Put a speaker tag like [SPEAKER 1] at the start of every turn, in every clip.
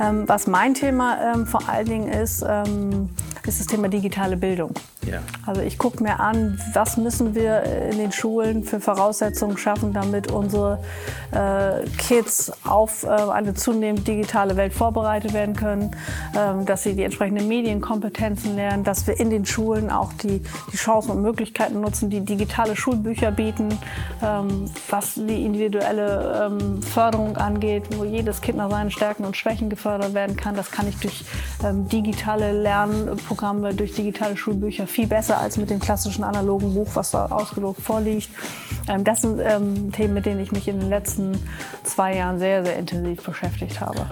[SPEAKER 1] Was mein Thema vor allen Dingen ist das Thema digitale Bildung.
[SPEAKER 2] Ja.
[SPEAKER 1] Also ich gucke mir an, was müssen wir in den Schulen für Voraussetzungen schaffen, damit unsere Kids auf eine zunehmend digitale Welt vorbereitet werden können, dass sie die entsprechenden Medienkompetenzen lernen, dass wir in den Schulen auch die Chancen und Möglichkeiten nutzen, die digitale Schulbücher bieten, was die individuelle Förderung angeht, wo jedes Kind nach seinen Stärken und Schwächen gefördert werden kann. Das kann ich durch digitale Lernprogramme, durch digitale Schulbücher viel besser als mit dem klassischen analogen Buch, was da ausgedruckt vorliegt. Das sind Themen, mit denen ich mich in den letzten 2 Jahren sehr, sehr intensiv beschäftigt habe.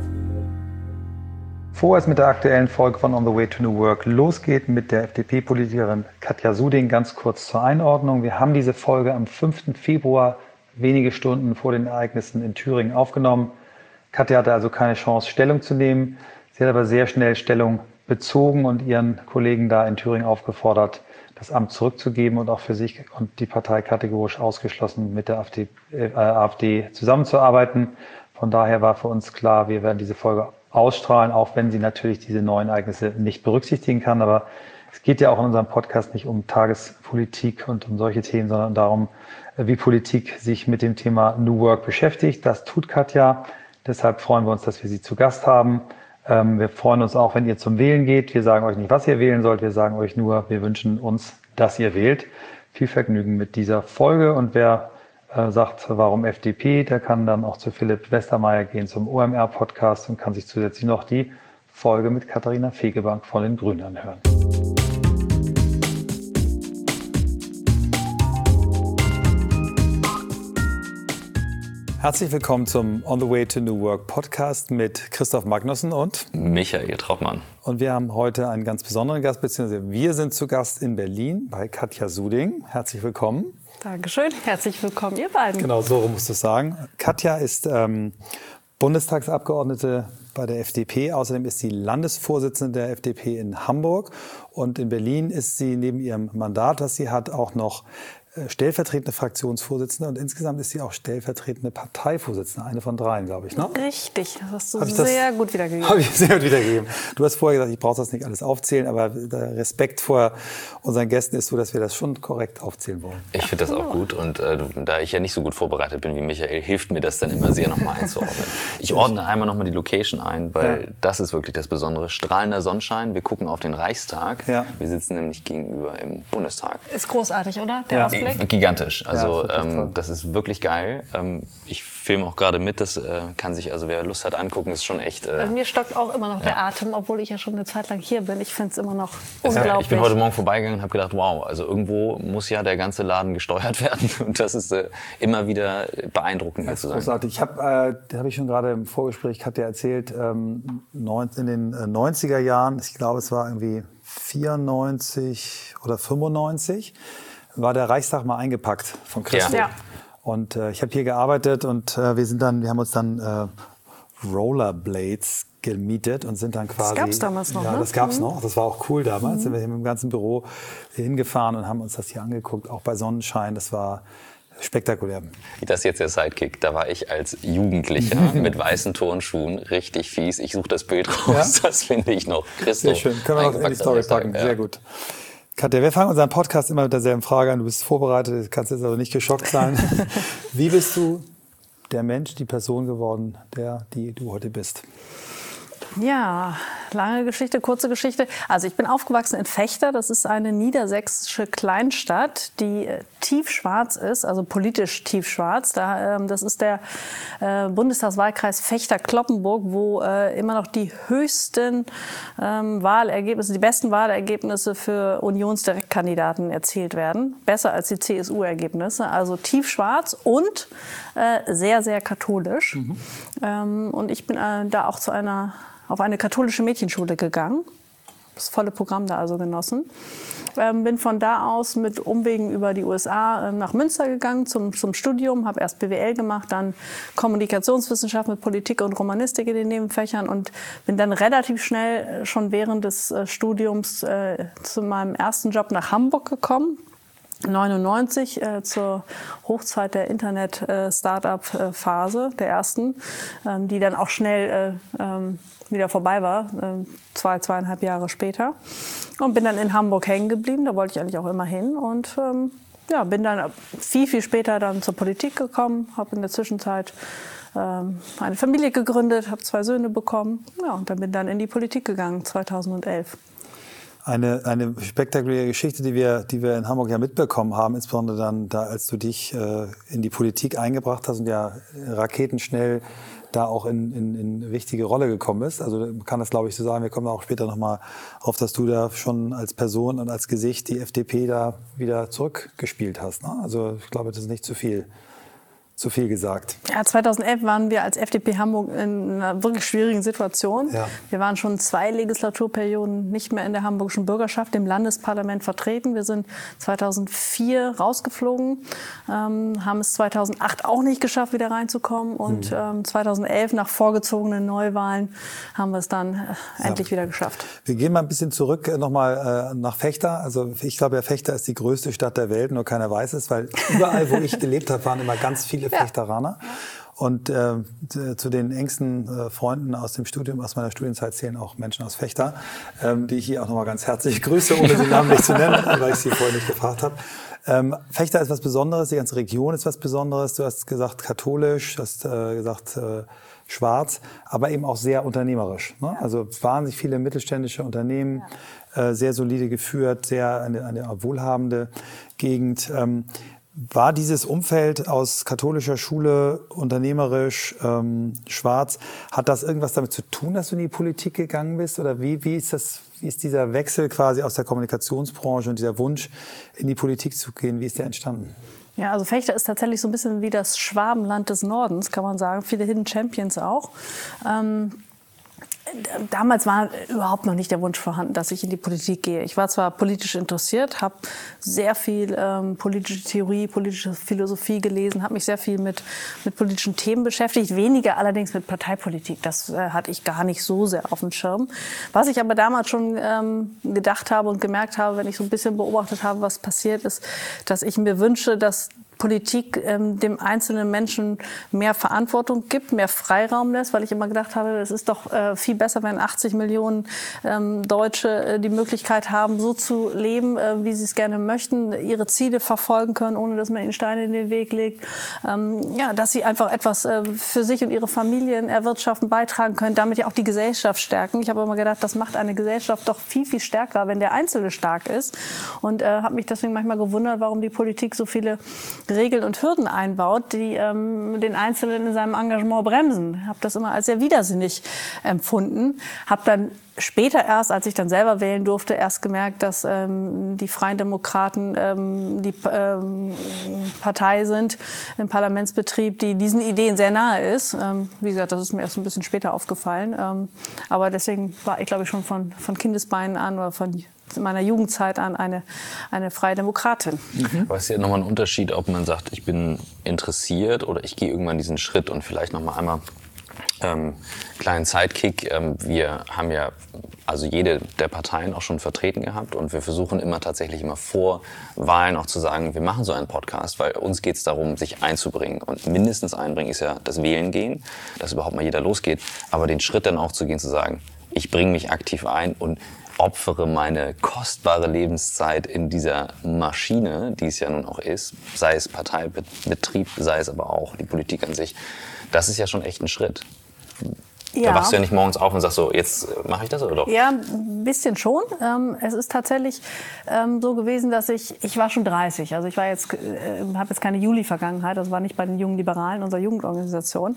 [SPEAKER 3] Bevor es mit der aktuellen Folge von On the Way to New Work losgeht, mit der FDP-Politikerin Katja Suding, ganz kurz zur Einordnung. Wir haben diese Folge am 5. Februar, wenige Stunden vor den Ereignissen in Thüringen, aufgenommen. Katja hatte also keine Chance, Stellung zu nehmen. Sie hat aber sehr schnell Stellung bezogen und ihren Kollegen da in Thüringen aufgefordert, das Amt zurückzugeben und auch für sich und die Partei kategorisch ausgeschlossen, mit der AfD zusammenzuarbeiten. Von daher war für uns klar, wir werden diese Folge ausstrahlen, auch wenn sie natürlich diese neuen Ereignisse nicht berücksichtigen kann. Aber es geht ja auch in unserem Podcast nicht um Tagespolitik und um solche Themen, sondern darum, wie Politik sich mit dem Thema New Work beschäftigt. Das tut Katja. Deshalb freuen wir uns, dass wir sie zu Gast haben. Wir freuen uns auch, wenn ihr zum Wählen geht. Wir sagen euch nicht, was ihr wählen sollt. Wir sagen euch nur, wir wünschen uns, dass ihr wählt. Viel Vergnügen mit dieser Folge. Und wer sagt, warum FDP, der kann dann auch zu Philipp Westermeier gehen zum OMR-Podcast und kann sich zusätzlich noch die Folge mit Katharina Fegebank von den Grünen anhören. Herzlich willkommen zum On the Way to New Work Podcast mit Christoph Magnussen und
[SPEAKER 2] Michael Trautmann.
[SPEAKER 3] Und wir haben heute einen ganz besonderen Gast, beziehungsweise wir sind zu Gast in Berlin bei Katja Suding. Herzlich willkommen.
[SPEAKER 1] Dankeschön, herzlich willkommen, ihr beiden.
[SPEAKER 3] Genau, so musst du es sagen. Katja ist Bundestagsabgeordnete bei der FDP. Außerdem ist sie Landesvorsitzende der FDP in Hamburg. Und in Berlin ist sie neben ihrem Mandat, das sie hat, auch noch stellvertretende Fraktionsvorsitzende und insgesamt ist sie auch stellvertretende Parteivorsitzende, eine von 3, glaube ich, ne?
[SPEAKER 1] Richtig, das hast du sehr gut wiedergegeben.
[SPEAKER 3] Habe ich sehr gut wiedergegeben. Du hast vorher gesagt, ich brauche das nicht alles aufzählen, aber der Respekt vor unseren Gästen ist so, dass wir das schon korrekt aufzählen wollen.
[SPEAKER 2] Ich finde das auch gut und da ich ja nicht so gut vorbereitet bin wie Michael, hilft mir das dann immer sehr, nochmal einzuordnen. Ich ordne einmal nochmal die Location ein, weil das ist wirklich das Besondere. Strahlender Sonnenschein, wir gucken auf den Reichstag. Ja. Wir sitzen nämlich gegenüber im Bundestag.
[SPEAKER 1] Ist großartig, oder? Der Ausblick?
[SPEAKER 2] Gigantisch. Also das ist wirklich geil. Ich filme auch gerade mit, das kann sich, also wer Lust hat, angucken, ist schon echt...
[SPEAKER 1] Bei mir stockt auch immer noch der Atem, obwohl ich ja schon eine Zeit lang hier bin. Ich finde es immer noch unglaublich.
[SPEAKER 2] Ich bin heute Morgen vorbeigegangen und habe gedacht, wow, also irgendwo muss ja der ganze Laden gesteuert werden. Und das ist immer wieder beeindruckend.
[SPEAKER 3] Das ist großartig. Da habe ich schon gerade im Vorgespräch, hat ja erzählt, in den 90er Jahren, ich glaube es war irgendwie 94 oder 95, war der Reichstag mal eingepackt von Christoph. Ja. Und ich habe hier gearbeitet und wir haben uns dann Rollerblades gemietet und sind dann quasi...
[SPEAKER 1] Das gab's damals noch,
[SPEAKER 3] ja,
[SPEAKER 1] ne?
[SPEAKER 3] Das gab's noch. Das war auch cool damals. Sind wir hier mit dem ganzen Büro hier hingefahren und haben uns das hier angeguckt, auch bei Sonnenschein. Das war spektakulär.
[SPEAKER 2] Das ist jetzt der Sidekick. Da war ich als Jugendlicher mit weißen Turnschuhen richtig fies. Ich suche das Bild raus. Ja? Das finde ich noch. Christoph,
[SPEAKER 3] sehr schön. Können wir noch in die Story packen. Sehr gut. Katja, wir fangen unseren Podcast immer mit derselben Frage an. Du bist vorbereitet, kannst jetzt also nicht geschockt sein. Wie bist du der Mensch, die Person geworden, die du heute bist?
[SPEAKER 1] Ja, lange Geschichte, kurze Geschichte. Also ich bin aufgewachsen in Vechta. Das ist eine niedersächsische Kleinstadt, die tiefschwarz ist, also politisch tiefschwarz. Das ist der Bundestagswahlkreis Vechta-Cloppenburg, wo immer noch die höchsten Wahlergebnisse, die besten Wahlergebnisse für Unionsdirektkandidaten erzielt werden. Besser als die CSU-Ergebnisse. Also tiefschwarz und sehr, sehr katholisch. Und ich bin da auch auf eine katholische Mädchenschule gegangen. Das volle Programm da also genossen. Bin von da aus mit Umwegen über die USA nach Münster gegangen zum Studium. Habe erst BWL gemacht, dann Kommunikationswissenschaft mit Politik und Romanistik in den Nebenfächern und bin dann relativ schnell schon während des Studiums zu meinem ersten Job nach Hamburg gekommen. 99 zur Hochzeit der Internet-Startup-Phase, der ersten, die dann auch schnell wieder vorbei war, 2,5 Jahre später. Und bin dann in Hamburg hängen geblieben, da wollte ich eigentlich auch immer hin. Und bin dann viel später dann zur Politik gekommen, habe in der Zwischenzeit eine Familie gegründet, habe 2 Söhne bekommen, und dann bin dann in die Politik gegangen, 2011.
[SPEAKER 3] Eine spektakuläre Geschichte, die wir in Hamburg ja mitbekommen haben, insbesondere dann, als du dich in die Politik eingebracht hast und ja raketenschnell da auch in wichtige Rolle gekommen bist. Also man kann das, glaube ich, so sagen. Wir kommen auch später nochmal auf, dass du da schon als Person und als Gesicht die FDP da wieder zurückgespielt hast. Ne? Also ich glaube, das ist nicht zu viel gesagt.
[SPEAKER 1] Ja, 2011 waren wir als FDP Hamburg in einer wirklich schwierigen Situation. Ja. Wir waren schon 2 Legislaturperioden nicht mehr in der hamburgischen Bürgerschaft, im Landesparlament vertreten. Wir sind 2004 rausgeflogen, haben es 2008 auch nicht geschafft, wieder reinzukommen. Und 2011 nach vorgezogenen Neuwahlen haben wir es dann endlich wieder geschafft.
[SPEAKER 3] Wir gehen mal ein bisschen zurück nochmal nach Fechter. Also ich glaube, ja, Fechter ist die größte Stadt der Welt, nur keiner weiß es, weil überall, wo ich gelebt habe, waren immer ganz viele Fechteraner. Und zu den engsten Freunden aus dem Studium, aus meiner Studienzeit zählen auch Menschen aus Fechter, die ich hier auch nochmal ganz herzlich grüße, ohne sie namentlich zu nennen, weil ich sie vorher nicht gefragt habe. Fechter ist was Besonderes, die ganze Region ist was Besonderes. Du hast gesagt katholisch, du hast gesagt schwarz, aber eben auch sehr unternehmerisch. Ne? Also wahnsinnig viele mittelständische Unternehmen, sehr solide geführt, sehr eine wohlhabende Gegend. War dieses Umfeld aus katholischer Schule, unternehmerisch, schwarz, hat das irgendwas damit zu tun, dass du in die Politik gegangen bist? Oder wie ist dieser Wechsel quasi aus der Kommunikationsbranche und dieser Wunsch, in die Politik zu gehen, wie ist der entstanden?
[SPEAKER 1] Ja, also Fechter ist tatsächlich so ein bisschen wie das Schwabenland des Nordens, kann man sagen. Viele Hidden Champions auch. Damals war überhaupt noch nicht der Wunsch vorhanden, dass ich in die Politik gehe. Ich war zwar politisch interessiert, habe sehr viel politische Theorie, politische Philosophie gelesen, habe mich sehr viel mit politischen Themen beschäftigt, weniger allerdings mit Parteipolitik. Das hatte ich gar nicht so sehr auf dem Schirm. Was ich aber damals schon gedacht habe und gemerkt habe, wenn ich so ein bisschen beobachtet habe, was passiert ist, dass ich mir wünsche, dass Politik dem einzelnen Menschen mehr Verantwortung gibt, mehr Freiraum lässt, weil ich immer gedacht habe, es ist doch viel besser, wenn 80 Millionen Deutsche die Möglichkeit haben, so zu leben, wie sie es gerne möchten, ihre Ziele verfolgen können, ohne dass man ihnen Steine in den Weg legt, dass sie einfach etwas für sich und ihre Familien erwirtschaften, beitragen können, damit ja auch die Gesellschaft stärken. Ich habe immer gedacht, das macht eine Gesellschaft doch viel stärker, wenn der Einzelne stark ist, und habe mich deswegen manchmal gewundert, warum die Politik so viele Regeln und Hürden einbaut, die den Einzelnen in seinem Engagement bremsen. Ich habe das immer als sehr widersinnig empfunden. Habe dann später erst, als ich dann selber wählen durfte, erst gemerkt, dass die Freien Demokraten die Partei sind im Parlamentsbetrieb, die diesen Ideen sehr nahe ist. Wie gesagt, das ist mir erst ein bisschen später aufgefallen. Aber deswegen war ich, glaube ich, schon von Kindesbeinen an oder von meiner Jugendzeit an eine Freie Demokratin.
[SPEAKER 2] Aber es ist ja nochmal ein Unterschied, ob man sagt, ich bin interessiert oder ich gehe irgendwann diesen Schritt. Und vielleicht nochmal einmal kleinen Sidekick. Wir haben ja also jede der Parteien auch schon vertreten gehabt und wir versuchen immer tatsächlich immer vor Wahlen auch zu sagen, wir machen so einen Podcast, weil uns geht es darum, sich einzubringen. Und mindestens einbringen ist ja das Wählen gehen, dass überhaupt mal jeder losgeht. Aber den Schritt dann auch zu gehen, zu sagen, ich bringe mich aktiv ein und opfere meine kostbare Lebenszeit in dieser Maschine, die es ja nun auch ist, sei es Parteibetrieb, sei es aber auch die Politik an sich. Das ist ja schon echt ein Schritt. Ja. Da wachst du ja nicht morgens auf und sagst so, jetzt mache ich das oder doch?
[SPEAKER 1] Ja, ein bisschen schon. Es ist tatsächlich so gewesen, dass ich war schon 30. Also ich war jetzt, habe jetzt keine Juli-Vergangenheit. Das war nicht bei den Jungen Liberalen, unserer Jugendorganisation.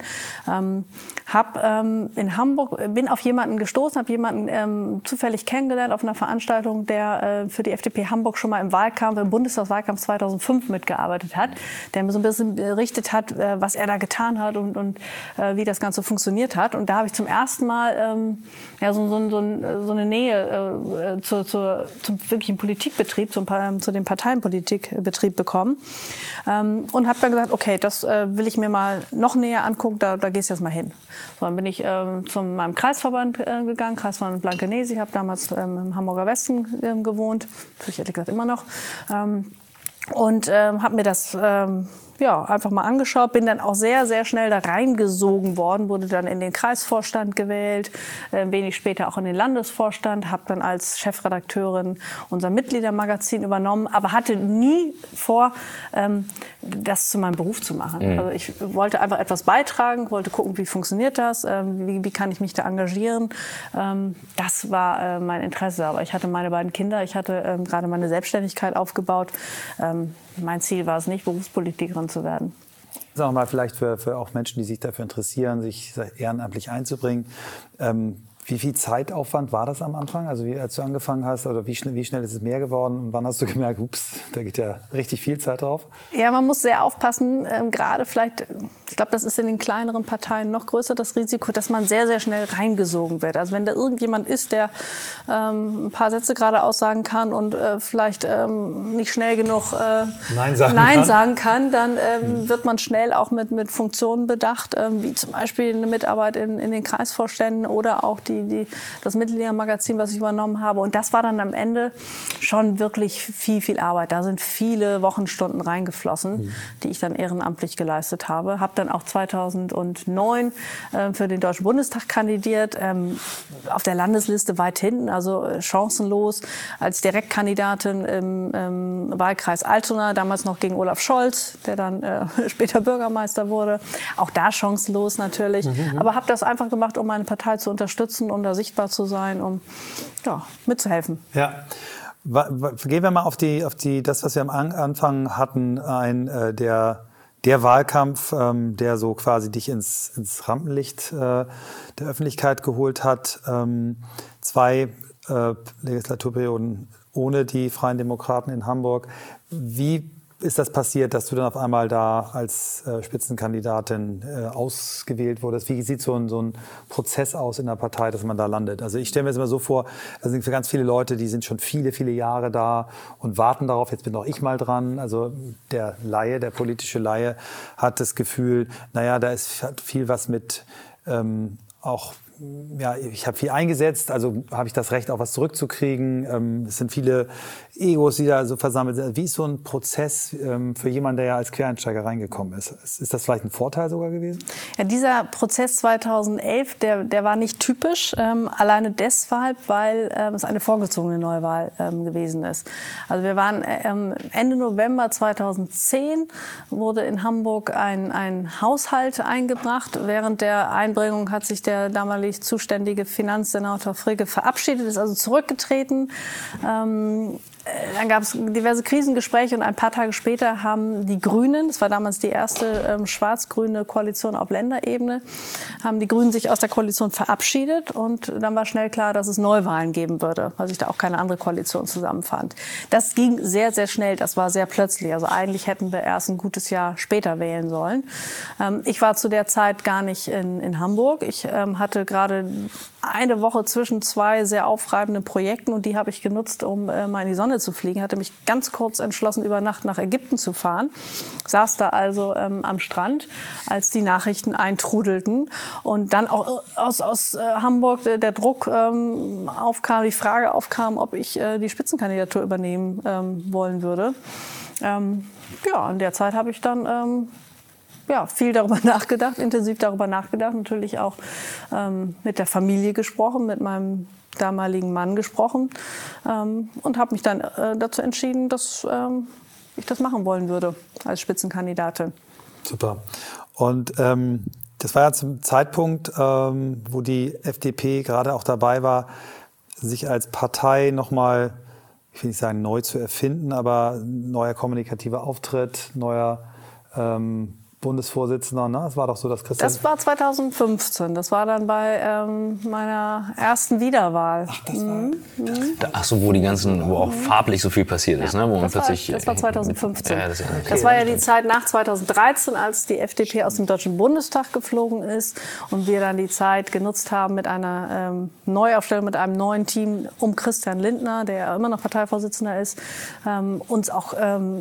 [SPEAKER 1] In Hamburg, bin auf jemanden gestoßen, habe jemanden zufällig kennengelernt auf einer Veranstaltung, der für die FDP Hamburg schon mal im Bundestagswahlkampf 2005 mitgearbeitet hat, der mir so ein bisschen berichtet hat, was er da getan hat und wie das Ganze funktioniert hat. Und da habe ich zum ersten Mal so eine Nähe zum wirklichen Politikbetrieb, zu dem Parteienpolitikbetrieb bekommen. Und habe dann gesagt, okay, das will ich mir mal noch näher angucken, da gehst du jetzt mal hin. So, dann bin ich zu meinem Kreisverband gegangen, Kreisverband Blankenese. Ich habe damals im Hamburger Westen gewohnt, natürlich ehrlich gesagt immer noch. und habe mir das einfach mal angeschaut, bin dann auch sehr, sehr schnell da reingesogen worden, wurde dann in den Kreisvorstand gewählt, wenig später auch in den Landesvorstand, habe dann als Chefredakteurin unser Mitgliedermagazin übernommen, aber hatte nie vor, das zu meinem Beruf zu machen. Also ich wollte einfach etwas beitragen, wollte gucken, wie funktioniert das, wie kann ich mich da engagieren. Das war mein Interesse, aber ich hatte meine beiden Kinder, ich hatte gerade meine Selbstständigkeit aufgebaut. Mein Ziel war es nicht, Berufspolitikerin zu werden.
[SPEAKER 3] Sagen wir mal, vielleicht für auch Menschen, die sich dafür interessieren, sich ehrenamtlich einzubringen. Wie viel Zeitaufwand war das am Anfang? Also als du angefangen hast, oder wie schnell ist es mehr geworden? Und wann hast du gemerkt, ups, da geht ja richtig viel Zeit drauf?
[SPEAKER 1] Ja, man muss sehr aufpassen, gerade vielleicht, ich glaube, das ist in den kleineren Parteien noch größer, das Risiko, dass man sehr, sehr schnell reingesogen wird. Also wenn da irgendjemand ist, der ein paar Sätze gerade aussagen kann und vielleicht nicht schnell genug Nein sagen kann, dann wird man schnell auch mit Funktionen bedacht, wie zum Beispiel eine Mitarbeit in den Kreisvorständen oder auch das Mitgliedermagazin, was ich übernommen habe. Und das war dann am Ende schon wirklich viel, viel Arbeit. Da sind viele Wochenstunden reingeflossen, die ich dann ehrenamtlich geleistet habe. Habe dann auch 2009 für den Deutschen Bundestag kandidiert, auf der Landesliste weit hinten, also chancenlos, als Direktkandidatin im Wahlkreis Altona, damals noch gegen Olaf Scholz, der dann später Bürgermeister wurde. Auch da chancenlos natürlich. Aber habe das einfach gemacht, um meine Partei zu unterstützen, um da sichtbar zu sein, um mitzuhelfen.
[SPEAKER 3] Ja. Gehen wir mal auf das, was wir am Anfang hatten, der Wahlkampf, der so quasi dich ins Rampenlicht der Öffentlichkeit geholt hat. 2 Legislaturperioden ohne die Freien Demokraten in Hamburg. Wie ist das passiert, dass du dann auf einmal da als Spitzenkandidatin ausgewählt wurdest? Wie sieht so ein Prozess aus in der Partei, dass man da landet? Also ich stelle mir das immer so vor, das sind für ganz viele Leute, die sind schon viele, viele Jahre da und warten darauf, jetzt bin auch ich mal dran. Also der politische Laie hat das Gefühl, naja, hat viel was mit ich habe viel eingesetzt, also habe ich das Recht, auch was zurückzukriegen. Es sind viele Egos, die da so versammelt sind. Wie ist so ein Prozess für jemanden, der ja als Quereinsteiger reingekommen ist? Ist das vielleicht ein Vorteil sogar gewesen?
[SPEAKER 1] Ja, dieser Prozess 2011, der war nicht typisch, alleine deshalb, weil es eine vorgezogene Neuwahl gewesen ist. Also wir waren Ende November 2010, wurde in Hamburg ein Haushalt eingebracht. Während der Einbringung hat sich der damalige zuständige Finanzsenator Frigge verabschiedet, ist also zurückgetreten. Dann gab es diverse Krisengespräche und ein paar Tage später haben die Grünen, das war damals die erste schwarz-grüne Koalition auf Länderebene, haben die Grünen sich aus der Koalition verabschiedet und dann war schnell klar, dass es Neuwahlen geben würde, weil sich da auch keine andere Koalition zusammenfand. Das ging sehr, sehr schnell, das war sehr plötzlich. Also eigentlich hätten wir erst ein gutes Jahr später wählen sollen. Ich war zu der Zeit gar nicht in Hamburg. Ich hatte gerade eine Woche zwischen 2 sehr aufreibenden Projekten und die habe ich genutzt, um mal in die Sonne zu fliegen. Hatte mich ganz kurz entschlossen, über Nacht nach Ägypten zu fahren. Saß da also am Strand, als die Nachrichten eintrudelten und dann auch aus Hamburg der Druck aufkam, die Frage aufkam, ob ich die Spitzenkandidatur übernehmen wollen würde. In der Zeit habe ich dann viel darüber nachgedacht, intensiv darüber nachgedacht, natürlich auch mit der Familie gesprochen, mit meinem damaligen Mann gesprochen und habe mich dann dazu entschieden, dass ich das machen wollen würde als Spitzenkandidatin.
[SPEAKER 3] Super. Und das war ja zum Zeitpunkt, wo die FDP gerade auch dabei war, sich als Partei nochmal, ich will nicht sagen neu zu erfinden, aber neuer kommunikativer Auftritt, neuer Bundesvorsitzender, ne? Das war doch so, dass Christian... Das
[SPEAKER 1] war 2015. Das war dann bei meiner ersten Wiederwahl.
[SPEAKER 3] Ach, das war...
[SPEAKER 2] Ach so, wo auch farblich so viel passiert ist, ne? Wo man plötzlich...
[SPEAKER 1] Das war 2015.
[SPEAKER 2] Ja,
[SPEAKER 1] das war ja die Zeit nach 2013, als die FDP aus dem Deutschen Bundestag geflogen ist und wir dann die Zeit genutzt haben mit einer Neuaufstellung, mit einem neuen Team um Christian Lindner, der immer noch Parteivorsitzender ist, uns auch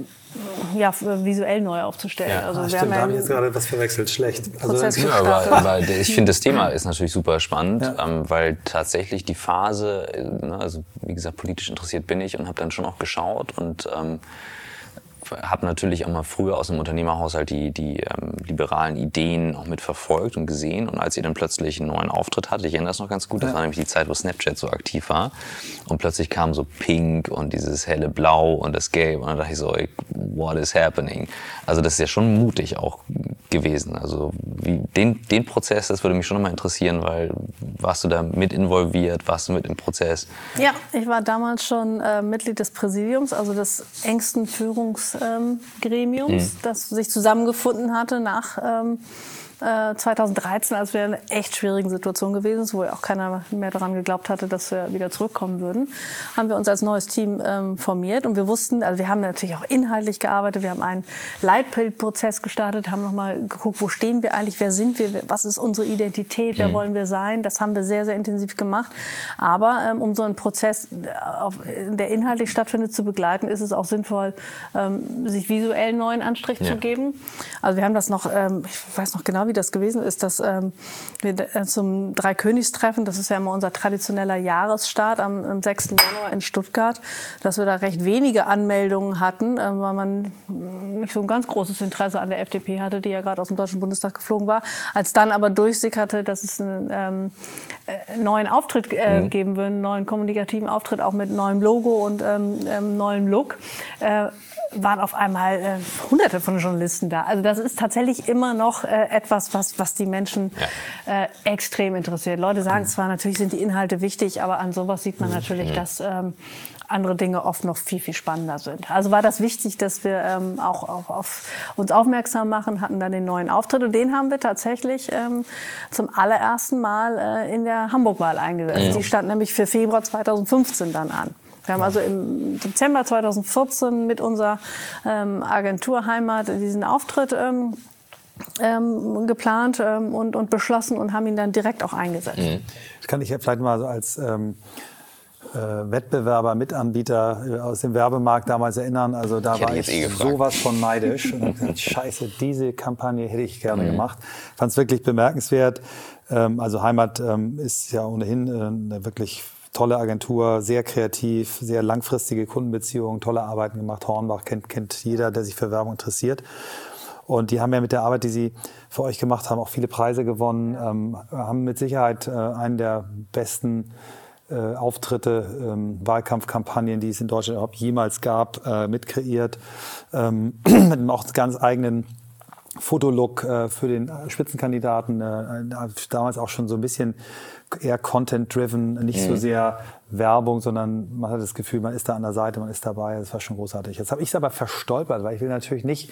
[SPEAKER 1] visuell neu aufzustellen.
[SPEAKER 3] Ja, also stimmt, da habe ich jetzt gerade was verwechselt. Schlecht.
[SPEAKER 2] Aber ich finde, das Thema ist natürlich super spannend, weil tatsächlich die Phase, also wie gesagt, politisch interessiert bin ich und habe dann schon auch geschaut und habe natürlich auch mal früher aus dem Unternehmerhaushalt die liberalen Ideen auch mitverfolgt und gesehen. Und als ihr dann plötzlich einen neuen Auftritt hattet, ich erinnere das noch ganz gut, das war nämlich die Zeit, wo Snapchat so aktiv war. Und plötzlich kam so Pink und dieses helle Blau und das Gelb. Und dann dachte ich so, what is happening? Also das ist ja schon mutig auch gewesen. Also den Prozess, das würde mich schon nochmal interessieren, weil warst du da mit involviert, warst du mit im Prozess?
[SPEAKER 1] Ja, ich war damals schon Mitglied des Präsidiums, also des engsten Führungsgremiums, das sich zusammengefunden hatte nach 2013, als wir in einer echt schwierigen Situation gewesen sind, wo ja auch keiner mehr daran geglaubt hatte, dass wir wieder zurückkommen würden, haben wir uns als neues Team formiert. Und wir wussten, also wir haben natürlich auch inhaltlich gearbeitet, wir haben einen Leitbildprozess gestartet, haben nochmal geguckt, wo stehen wir eigentlich, wer sind wir, was ist unsere Identität, wer wollen wir sein. Das haben wir sehr, sehr intensiv gemacht. Aber um so einen Prozess, der inhaltlich stattfindet, zu begleiten, ist es auch sinnvoll, sich visuell einen neuen Anstrich zu geben. Also wir haben das noch, ich weiß noch genau, wie das gewesen ist, dass wir zum Dreikönigstreffen, das ist ja immer unser traditioneller Jahresstart am 6. Januar in Stuttgart, dass wir da recht wenige Anmeldungen hatten, weil man nicht so ein ganz großes Interesse an der FDP hatte, die ja gerade aus dem Deutschen Bundestag geflogen war. Als dann aber durchsickerte, dass es einen neuen Auftritt geben würde, einen neuen kommunikativen Auftritt, auch mit neuem Logo und neuem Look, waren auf einmal Hunderte von Journalisten da. Also das ist tatsächlich immer noch etwas, was die Menschen extrem interessiert. Leute sagen zwar, natürlich sind die Inhalte wichtig, aber an sowas sieht man natürlich, dass andere Dinge oft noch viel, viel spannender sind. Also war das wichtig, dass wir auch auf uns aufmerksam machen, hatten dann den neuen Auftritt. Und den haben wir tatsächlich zum allerersten Mal in der Hamburg-Wahl eingesetzt. Die stand nämlich für Februar 2015 dann an. Wir haben also im Dezember 2014 mit unserer Agentur Heimat diesen Auftritt geplant und beschlossen und haben ihn dann direkt auch eingesetzt.
[SPEAKER 3] Das kann ich ja vielleicht mal so als Wettbewerber, Mitanbieter aus dem Werbemarkt damals erinnern. Also da war ich sowas von neidisch. Und gesagt, Scheiße, diese Kampagne hätte ich gerne gemacht. Ich fand es wirklich bemerkenswert. Also Heimat ist ja ohnehin eine wirklich tolle Agentur, sehr kreativ, sehr langfristige Kundenbeziehungen, tolle Arbeiten gemacht. Hornbach kennt jeder, der sich für Werbung interessiert. Und die haben ja mit der Arbeit, die sie für euch gemacht haben, auch viele Preise gewonnen, haben mit Sicherheit einen der besten Auftritte, Wahlkampfkampagnen, die es in Deutschland überhaupt jemals gab, mitkreiert. Mit einem auch ganz eigenen Fotolook für den Spitzenkandidaten, damals auch schon so ein bisschen eher Content-driven, nicht so sehr Werbung, sondern man hat das Gefühl, man ist da an der Seite, man ist dabei. Das war schon großartig. Jetzt habe ich es aber verstolpert, weil ich will natürlich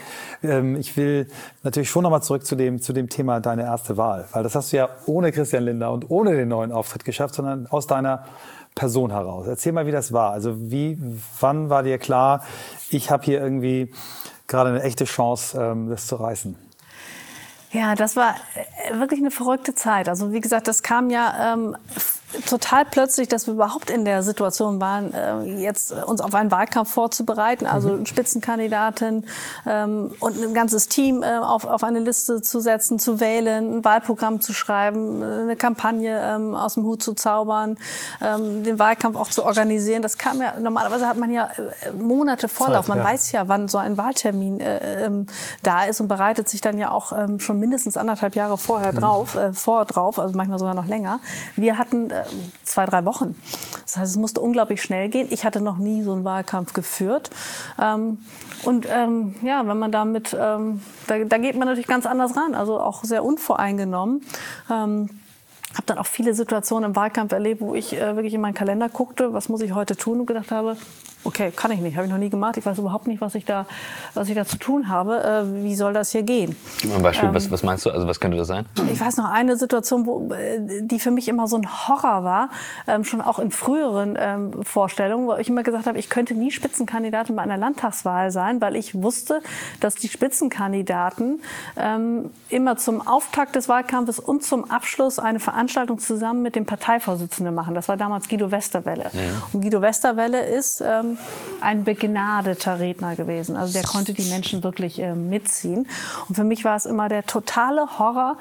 [SPEAKER 3] schon nochmal zurück zu dem Thema deine erste Wahl. Weil das hast du ja ohne Christian Lindner und ohne den neuen Auftritt geschafft, sondern aus deiner Person heraus. Erzähl mal, wie das war. Also wann war dir klar, ich habe hier irgendwie gerade eine echte Chance, das zu reißen?
[SPEAKER 1] Ja, das war wirklich eine verrückte Zeit. Also wie gesagt, das kam ja total plötzlich, dass wir überhaupt in der Situation waren, jetzt uns auf einen Wahlkampf vorzubereiten, also eine Spitzenkandidatin und ein ganzes Team auf eine Liste zu setzen, zu wählen, ein Wahlprogramm zu schreiben, eine Kampagne aus dem Hut zu zaubern, den Wahlkampf auch zu organisieren. Das kam ja, normalerweise hat man ja Monate Vorlauf. Man weiß ja, wann so ein Wahltermin da ist und bereitet sich dann ja auch schon mindestens 1,5 Jahre vorher drauf, also manchmal sogar noch länger. Wir hatten 2-3 Wochen. Das heißt, es musste unglaublich schnell gehen. Ich hatte noch nie so einen Wahlkampf geführt. Und wenn man damit, da geht man natürlich ganz anders ran, also auch sehr unvoreingenommen. Habe dann auch viele Situationen im Wahlkampf erlebt, wo ich wirklich in meinen Kalender guckte, was muss ich heute tun, und gedacht habe, okay, kann ich nicht, habe ich noch nie gemacht. Ich weiß überhaupt nicht, was ich da zu tun habe. Wie soll das hier gehen?
[SPEAKER 2] Gib mal ein Beispiel, was meinst du? Also was könnte das sein?
[SPEAKER 1] Ich weiß noch eine Situation, die für mich immer so ein Horror war, schon auch in früheren Vorstellungen, wo ich immer gesagt habe, ich könnte nie Spitzenkandidatin bei einer Landtagswahl sein, weil ich wusste, dass die Spitzenkandidaten immer zum Auftakt des Wahlkampfes und zum Abschluss eine Veranstaltung zusammen mit dem Parteivorsitzenden machen. Das war damals Guido Westerwelle. Ja. Und Guido Westerwelle ist ein begnadeter Redner gewesen. Also der konnte die Menschen wirklich mitziehen. Und für mich war es immer der totale Horror,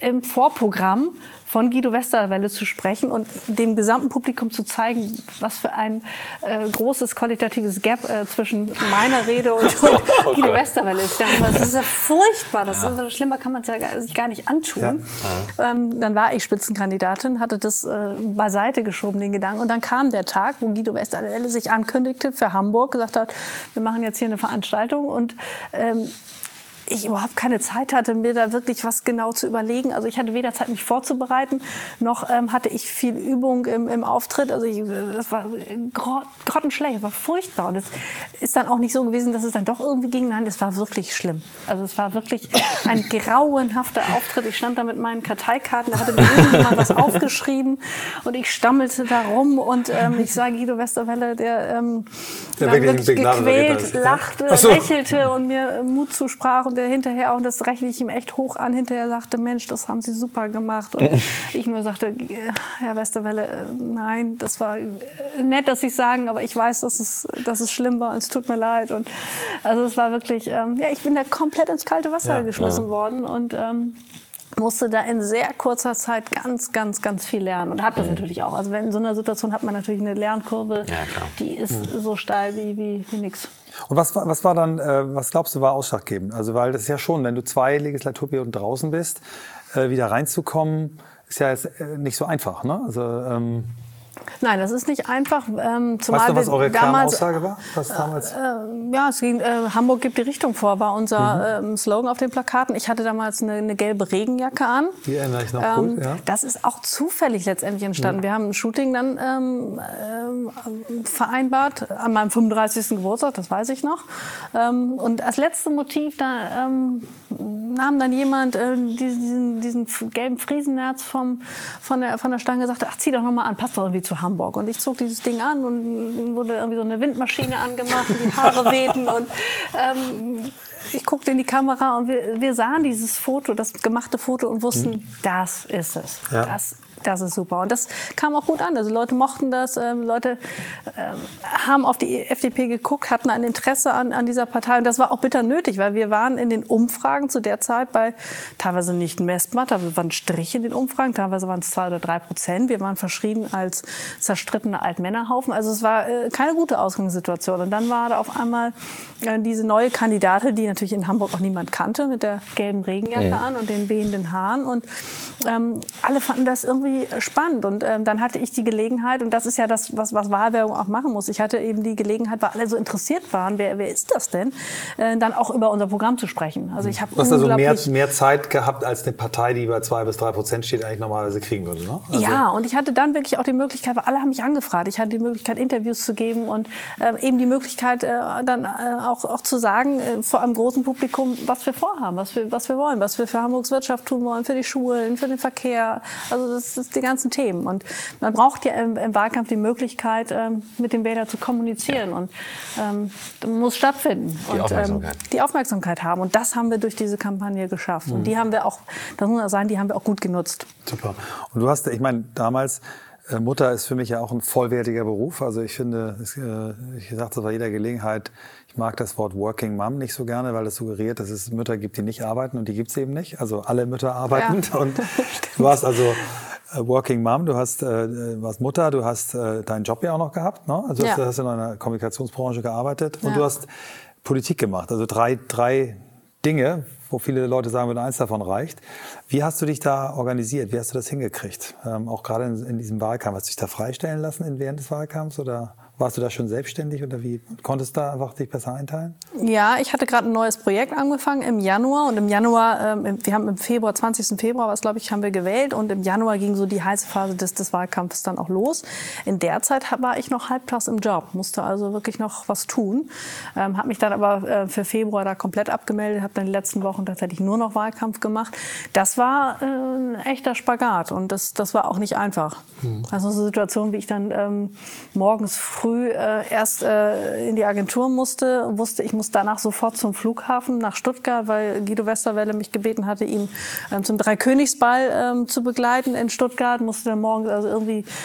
[SPEAKER 1] im Vorprogramm von Guido Westerwelle zu sprechen und dem gesamten Publikum zu zeigen, was für ein großes qualitatives Gap zwischen meiner Rede und Guido Westerwelle ist. Das ist ja furchtbar, das ist, schlimmer kann man es ja sich gar nicht antun. Ja. Dann war ich Spitzenkandidatin, hatte das beiseite geschoben, den Gedanken. Und dann kam der Tag, wo Guido Westerwelle sich ankündigte für Hamburg, gesagt hat, wir machen jetzt hier eine Veranstaltung und ich überhaupt keine Zeit hatte, mir da wirklich was genau zu überlegen. Also ich hatte weder Zeit, mich vorzubereiten, noch hatte ich viel Übung im Auftritt. Also das war grottenschlecht, das war furchtbar. Und es ist dann auch nicht so gewesen, dass es dann doch irgendwie ging. Nein, das war wirklich schlimm. Also es war wirklich ein grauenhafter Auftritt. Ich stand da mit meinen Karteikarten, da hatte mir irgendjemand was aufgeschrieben und ich stammelte da rum und ich sah Guido Westerwelle, der wirklich gequält lachte, lächelte und mir Mut zusprach. Und der hinterher, und das rechne ich ihm echt hoch an, hinterher sagte, Mensch, das haben Sie super gemacht. Und ich nur sagte, Herr Westerwelle, nein, das war nett, dass Sie es sagen, aber ich weiß, dass es schlimm war und es tut mir leid. Und also es war wirklich, ich bin da komplett ins kalte Wasser geschmissen worden und musste da in sehr kurzer Zeit ganz, ganz, ganz viel lernen und habe das natürlich auch. Also in so einer Situation hat man natürlich eine Lernkurve, die ist so steil wie nix.
[SPEAKER 3] Und was war dann, was glaubst du, war ausschlaggebend? Also weil das ist ja schon, wenn du 2 Legislaturperioden draußen bist, wieder reinzukommen, ist ja jetzt nicht so einfach, ne? Also
[SPEAKER 1] nein, das ist nicht einfach. Zumal
[SPEAKER 3] weißt du, was eure Kernaussage war? Was damals?
[SPEAKER 1] Es ging, Hamburg gibt die Richtung vor, war unser Slogan auf den Plakaten. Ich hatte damals eine gelbe Regenjacke an.
[SPEAKER 3] Die erinnere ich noch gut, ja.
[SPEAKER 1] Das ist auch zufällig letztendlich entstanden. Wir haben ein Shooting dann vereinbart an meinem 35. Geburtstag, das weiß ich noch. Und als letztes Motiv, da nahm dann jemand diesen gelben Friesennerz von der Stange und sagte, ach, zieh doch noch mal an, passt doch irgendwie zu Hamburg. Und ich zog dieses Ding an und wurde irgendwie so eine Windmaschine angemacht und die Haare wehten und ich guckte in die Kamera und wir sahen dieses Foto, das gemachte Foto und wussten, das ist es. Ja. Das ist super. Und das kam auch gut an. Also Leute mochten das. Leute haben auf die FDP geguckt, hatten ein Interesse an dieser Partei. Und das war auch bitter nötig, weil wir waren in den Umfragen zu der Zeit bei teilweise nicht messbar, da waren Striche in den Umfragen, teilweise waren es 2 oder 3%. Wir waren verschrieben als zerstrittene Altmännerhaufen. Also es war keine gute Ausgangssituation. Und dann war da auf einmal diese neue Kandidatin, die natürlich in Hamburg auch niemand kannte, mit der gelben Regenjacke an und den wehenden Haaren. Und alle fanden das irgendwie spannend. Und dann hatte ich die Gelegenheit, und das ist ja das, was Wahlwerbung auch machen muss. Ich hatte eben die Gelegenheit, weil alle so interessiert waren, wer ist das denn, dann auch über unser Programm zu sprechen. Also ich habe
[SPEAKER 3] du hast also mehr Zeit gehabt, als eine Partei, die bei 2 bis 3% steht, eigentlich normalerweise kriegen würde, ne? Also
[SPEAKER 1] ja, und ich hatte dann wirklich auch die Möglichkeit, weil alle haben mich angefragt, ich hatte die Möglichkeit, Interviews zu geben und eben die Möglichkeit, dann auch zu sagen, vor einem großen Publikum, was wir vorhaben, was wir wollen, was wir für Hamburgs Wirtschaft tun wollen, für die Schulen, für den Verkehr, also das ist die ganzen Themen. Und man braucht ja im Wahlkampf die Möglichkeit, mit dem Wähler zu kommunizieren. Und das muss stattfinden. Die Aufmerksamkeit haben. Und das haben wir durch diese Kampagne geschafft. Und die haben wir auch, das muss man sagen, die haben wir auch gut genutzt.
[SPEAKER 3] Super. Und du hast, ich meine, damals, Mutter ist für mich ja auch ein vollwertiger Beruf. Also ich finde, ich sage das bei jeder Gelegenheit, ich mag das Wort Working Mom nicht so gerne, weil das suggeriert, dass es Mütter gibt, die nicht arbeiten, und die gibt es eben nicht. Also alle Mütter arbeiten. Ja, und du hast also Working Mom, du warst Mutter, du hast deinen Job ja auch noch gehabt, ne? Also du hast in einer Kommunikationsbranche gearbeitet und du hast Politik gemacht. Also drei Dinge, wo viele Leute sagen würden, eins davon reicht. Wie hast du dich da organisiert? Wie hast du das hingekriegt? Auch gerade in diesem Wahlkampf. Hast du dich da freistellen lassen während des Wahlkampfs oder warst du da schon selbstständig oder wie konntest du da einfach dich besser einteilen?
[SPEAKER 1] Ja, ich hatte gerade ein neues Projekt angefangen im Januar und im Januar, wir haben im Februar, 20. Februar, was glaube ich, haben wir gewählt und im Januar ging so die heiße Phase des Wahlkampfes dann auch los. In der Zeit war ich noch halbtags im Job, musste also wirklich noch was tun, habe mich dann aber für Februar da komplett abgemeldet, habe dann die letzten Wochen tatsächlich nur noch Wahlkampf gemacht. Das war ein echter Spagat und das war auch nicht einfach. Also so eine Situation, wie ich dann morgens früh erst in die Agentur wusste, ich muss danach sofort zum Flughafen nach Stuttgart, weil Guido Westerwelle mich gebeten hatte, ihn zum Dreikönigsball zu begleiten in Stuttgart. Musste dann morgens also irgendwie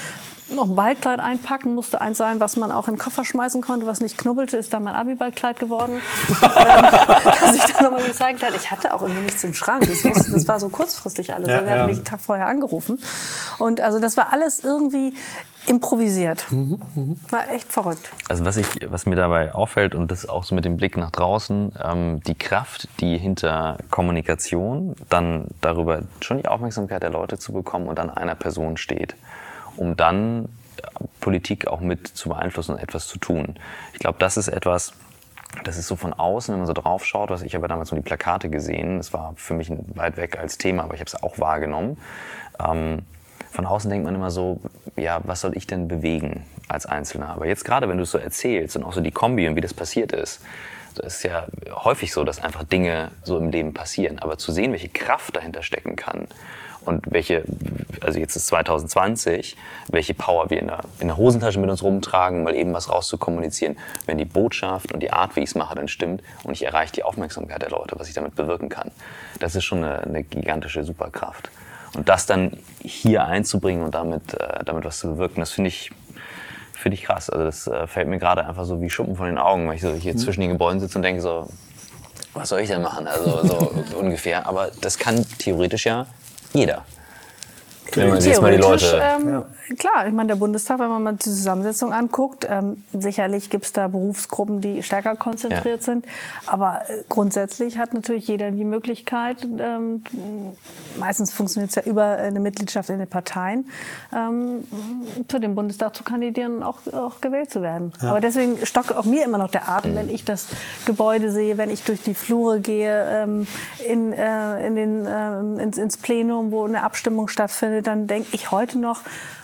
[SPEAKER 1] noch ein Ballkleid einpacken, musste eins sein, was man auch in den Koffer schmeißen konnte, was nicht knubbelte, ist dann mein Abi-Ballkleid geworden. Dass ich dann nochmal gezeigt habe, ich hatte auch irgendwie nichts im Schrank. Das war so kurzfristig alles. Ja, wir hatten mich einen Tag vorher angerufen. Und also das war alles irgendwie improvisiert. War echt verrückt.
[SPEAKER 2] Also was mir dabei auffällt, und das auch so mit dem Blick nach draußen, die Kraft, die hinter Kommunikation dann darüber schon die Aufmerksamkeit der Leute zu bekommen und an einer Person steht, um dann Politik auch mit zu beeinflussen und etwas zu tun. Ich glaube, das ist etwas, das ist so von außen, wenn man so drauf schaut, was ich habe damals nur die Plakate gesehen, das war für mich weit weg als Thema, aber ich habe es auch wahrgenommen. Von außen denkt man immer so, ja, was soll ich denn bewegen als Einzelner? Aber jetzt gerade, wenn du es so erzählst und auch so die Kombi und wie das passiert ist, das ist ja häufig so, dass einfach Dinge so im Leben passieren. Aber zu sehen, welche Kraft dahinter stecken kann und welche, also jetzt ist 2020, welche Power wir in der Hosentasche mit uns rumtragen, mal eben was rauszukommunizieren, wenn die Botschaft und die Art, wie ich es mache, dann stimmt und ich erreiche die Aufmerksamkeit der Leute, was ich damit bewirken kann. Das ist schon eine gigantische Superkraft. Und das dann hier einzubringen und damit was zu bewirken, das finde ich krass. Also das fällt mir gerade einfach so wie Schuppen von den Augen, weil ich so hier zwischen den Gebäuden sitze und denke so, was soll ich denn machen? Also so ungefähr. Aber das kann theoretisch ja jeder. Wenn man sich jetzt mal die Leute...
[SPEAKER 1] Klar, ich meine, der Bundestag, wenn man mal die Zusammensetzung anguckt, sicherlich gibt es da Berufsgruppen, die stärker konzentriert sind. Aber grundsätzlich hat natürlich jeder die Möglichkeit, meistens funktioniert es ja über eine Mitgliedschaft in den Parteien, für den Bundestag zu kandidieren und auch gewählt zu werden. Ja. Aber deswegen stockt auch mir immer noch der Atem, wenn ich das Gebäude sehe, wenn ich durch die Flure gehe, ins Plenum, wo eine Abstimmung stattfindet, dann denke ich heute noch,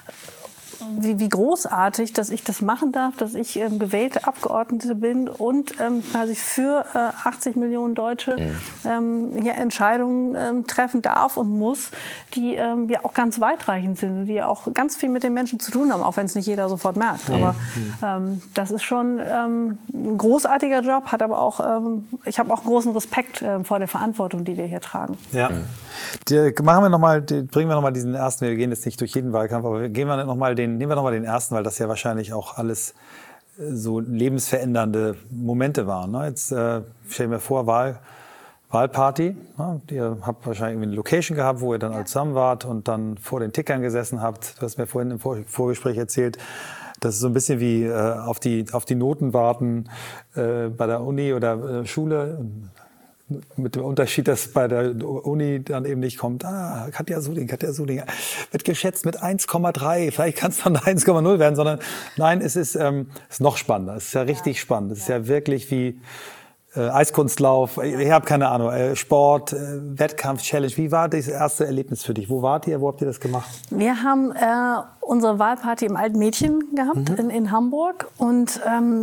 [SPEAKER 1] wie großartig, dass ich das machen darf, dass ich gewählte Abgeordnete bin und quasi für 80 Millionen Deutsche hier Entscheidungen treffen darf und muss, die ja auch ganz weitreichend sind, die ja auch ganz viel mit den Menschen zu tun haben, auch wenn es nicht jeder sofort merkt. Aber das ist schon ein großartiger Job, hat aber auch, ich habe auch großen Respekt vor der Verantwortung, die wir hier tragen.
[SPEAKER 3] Ja. Bringen wir nochmal diesen ersten, wir gehen jetzt nicht durch jeden Wahlkampf, aber nehmen wir nochmal den ersten, weil das ja wahrscheinlich auch alles so lebensverändernde Momente waren. Ne? Jetzt stell mir vor, Wahlparty. Ne? Ihr habt wahrscheinlich irgendwie eine Location gehabt, wo ihr dann alle zusammen wart und dann vor den Tickern gesessen habt. Du hast mir vorhin im Vorgespräch erzählt, das ist so ein bisschen wie auf die Noten warten bei der Uni oder Schule. Mit dem Unterschied, dass bei der Uni dann eben nicht kommt, Katja Suding, wird geschätzt mit 1,3, vielleicht kann es dann 1,0 werden, sondern nein, es ist noch spannender, es ist ja richtig spannend, es ist ja wirklich wie Eiskunstlauf, ich habe keine Ahnung, Sport, Wettkampf, Challenge. Wie war das erste Erlebnis für dich? Wo wart ihr, wo habt ihr das gemacht?
[SPEAKER 1] Wir haben unsere Wahlparty im Alten Mädchen gehabt in Hamburg und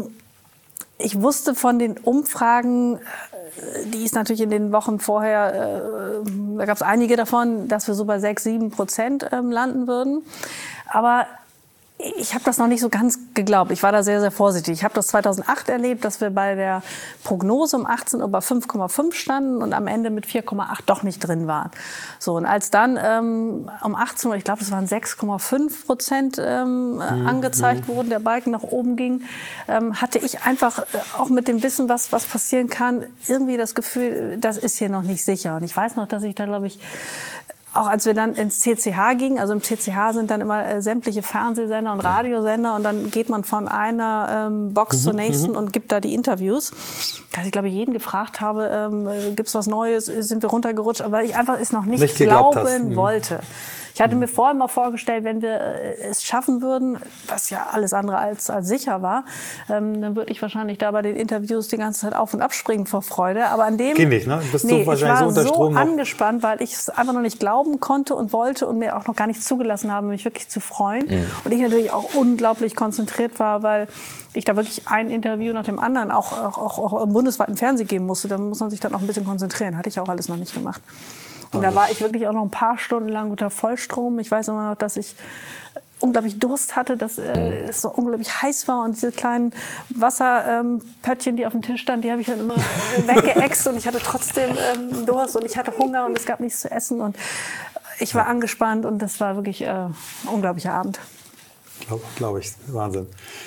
[SPEAKER 1] ich wusste von den Umfragen, die ist natürlich in den Wochen vorher, da gab es einige davon, dass wir so bei 6-7% landen würden. Aber ich habe das noch nicht so ganz geglaubt. Ich war da sehr, sehr vorsichtig. Ich habe das 2008 erlebt, dass wir bei der Prognose um 18 Uhr bei 5,5 standen und am Ende mit 4,8 doch nicht drin waren. So, und als dann um 18 Uhr, ich glaube, es waren 6,5% angezeigt wurden, der Balken nach oben ging, hatte ich einfach auch mit dem Wissen, was passieren kann, irgendwie das Gefühl, das ist hier noch nicht sicher. Und ich weiß noch, dass ich da, glaube ich, auch als wir dann ins CCH gingen, also im CCH sind dann immer sämtliche Fernsehsender und Radiosender und dann geht man von einer Box zur nächsten und gibt da die Interviews. Dass ich, glaube ich, jeden gefragt habe, gibt's was Neues, sind wir runtergerutscht, aber ich einfach es noch nicht glauben wollte. Ich hatte mir vorher mal vorgestellt, wenn wir es schaffen würden, was ja alles andere als sicher war, dann würde ich wahrscheinlich da bei den Interviews die ganze Zeit auf- und abspringen vor Freude. Aber an dem...
[SPEAKER 3] Geht nicht, ne? Bist du wahrscheinlich
[SPEAKER 1] ich war
[SPEAKER 3] so unter Strom
[SPEAKER 1] angespannt, weil ich es einfach noch nicht glauben konnte und wollte und mir auch noch gar nicht zugelassen habe, mich wirklich zu freuen. Und ich natürlich auch unglaublich konzentriert war, weil ich da wirklich ein Interview nach dem anderen auch im bundesweiten Fernsehen geben musste. Da muss man sich dann auch ein bisschen konzentrieren. Hatte ich auch alles noch nicht gemacht. Und da war ich wirklich auch noch ein paar Stunden lang unter Vollstrom. Ich weiß immer noch, dass ich unglaublich Durst hatte, dass es so unglaublich heiß war. Und diese kleinen Wasserpöttchen, die auf dem Tisch standen, die habe ich dann immer weggeäxt. Und ich hatte trotzdem Durst und ich hatte Hunger und es gab nichts zu essen. Und ich war angespannt und das war wirklich ein unglaublicher Abend.
[SPEAKER 3] Glaube ich. Wahnsinn.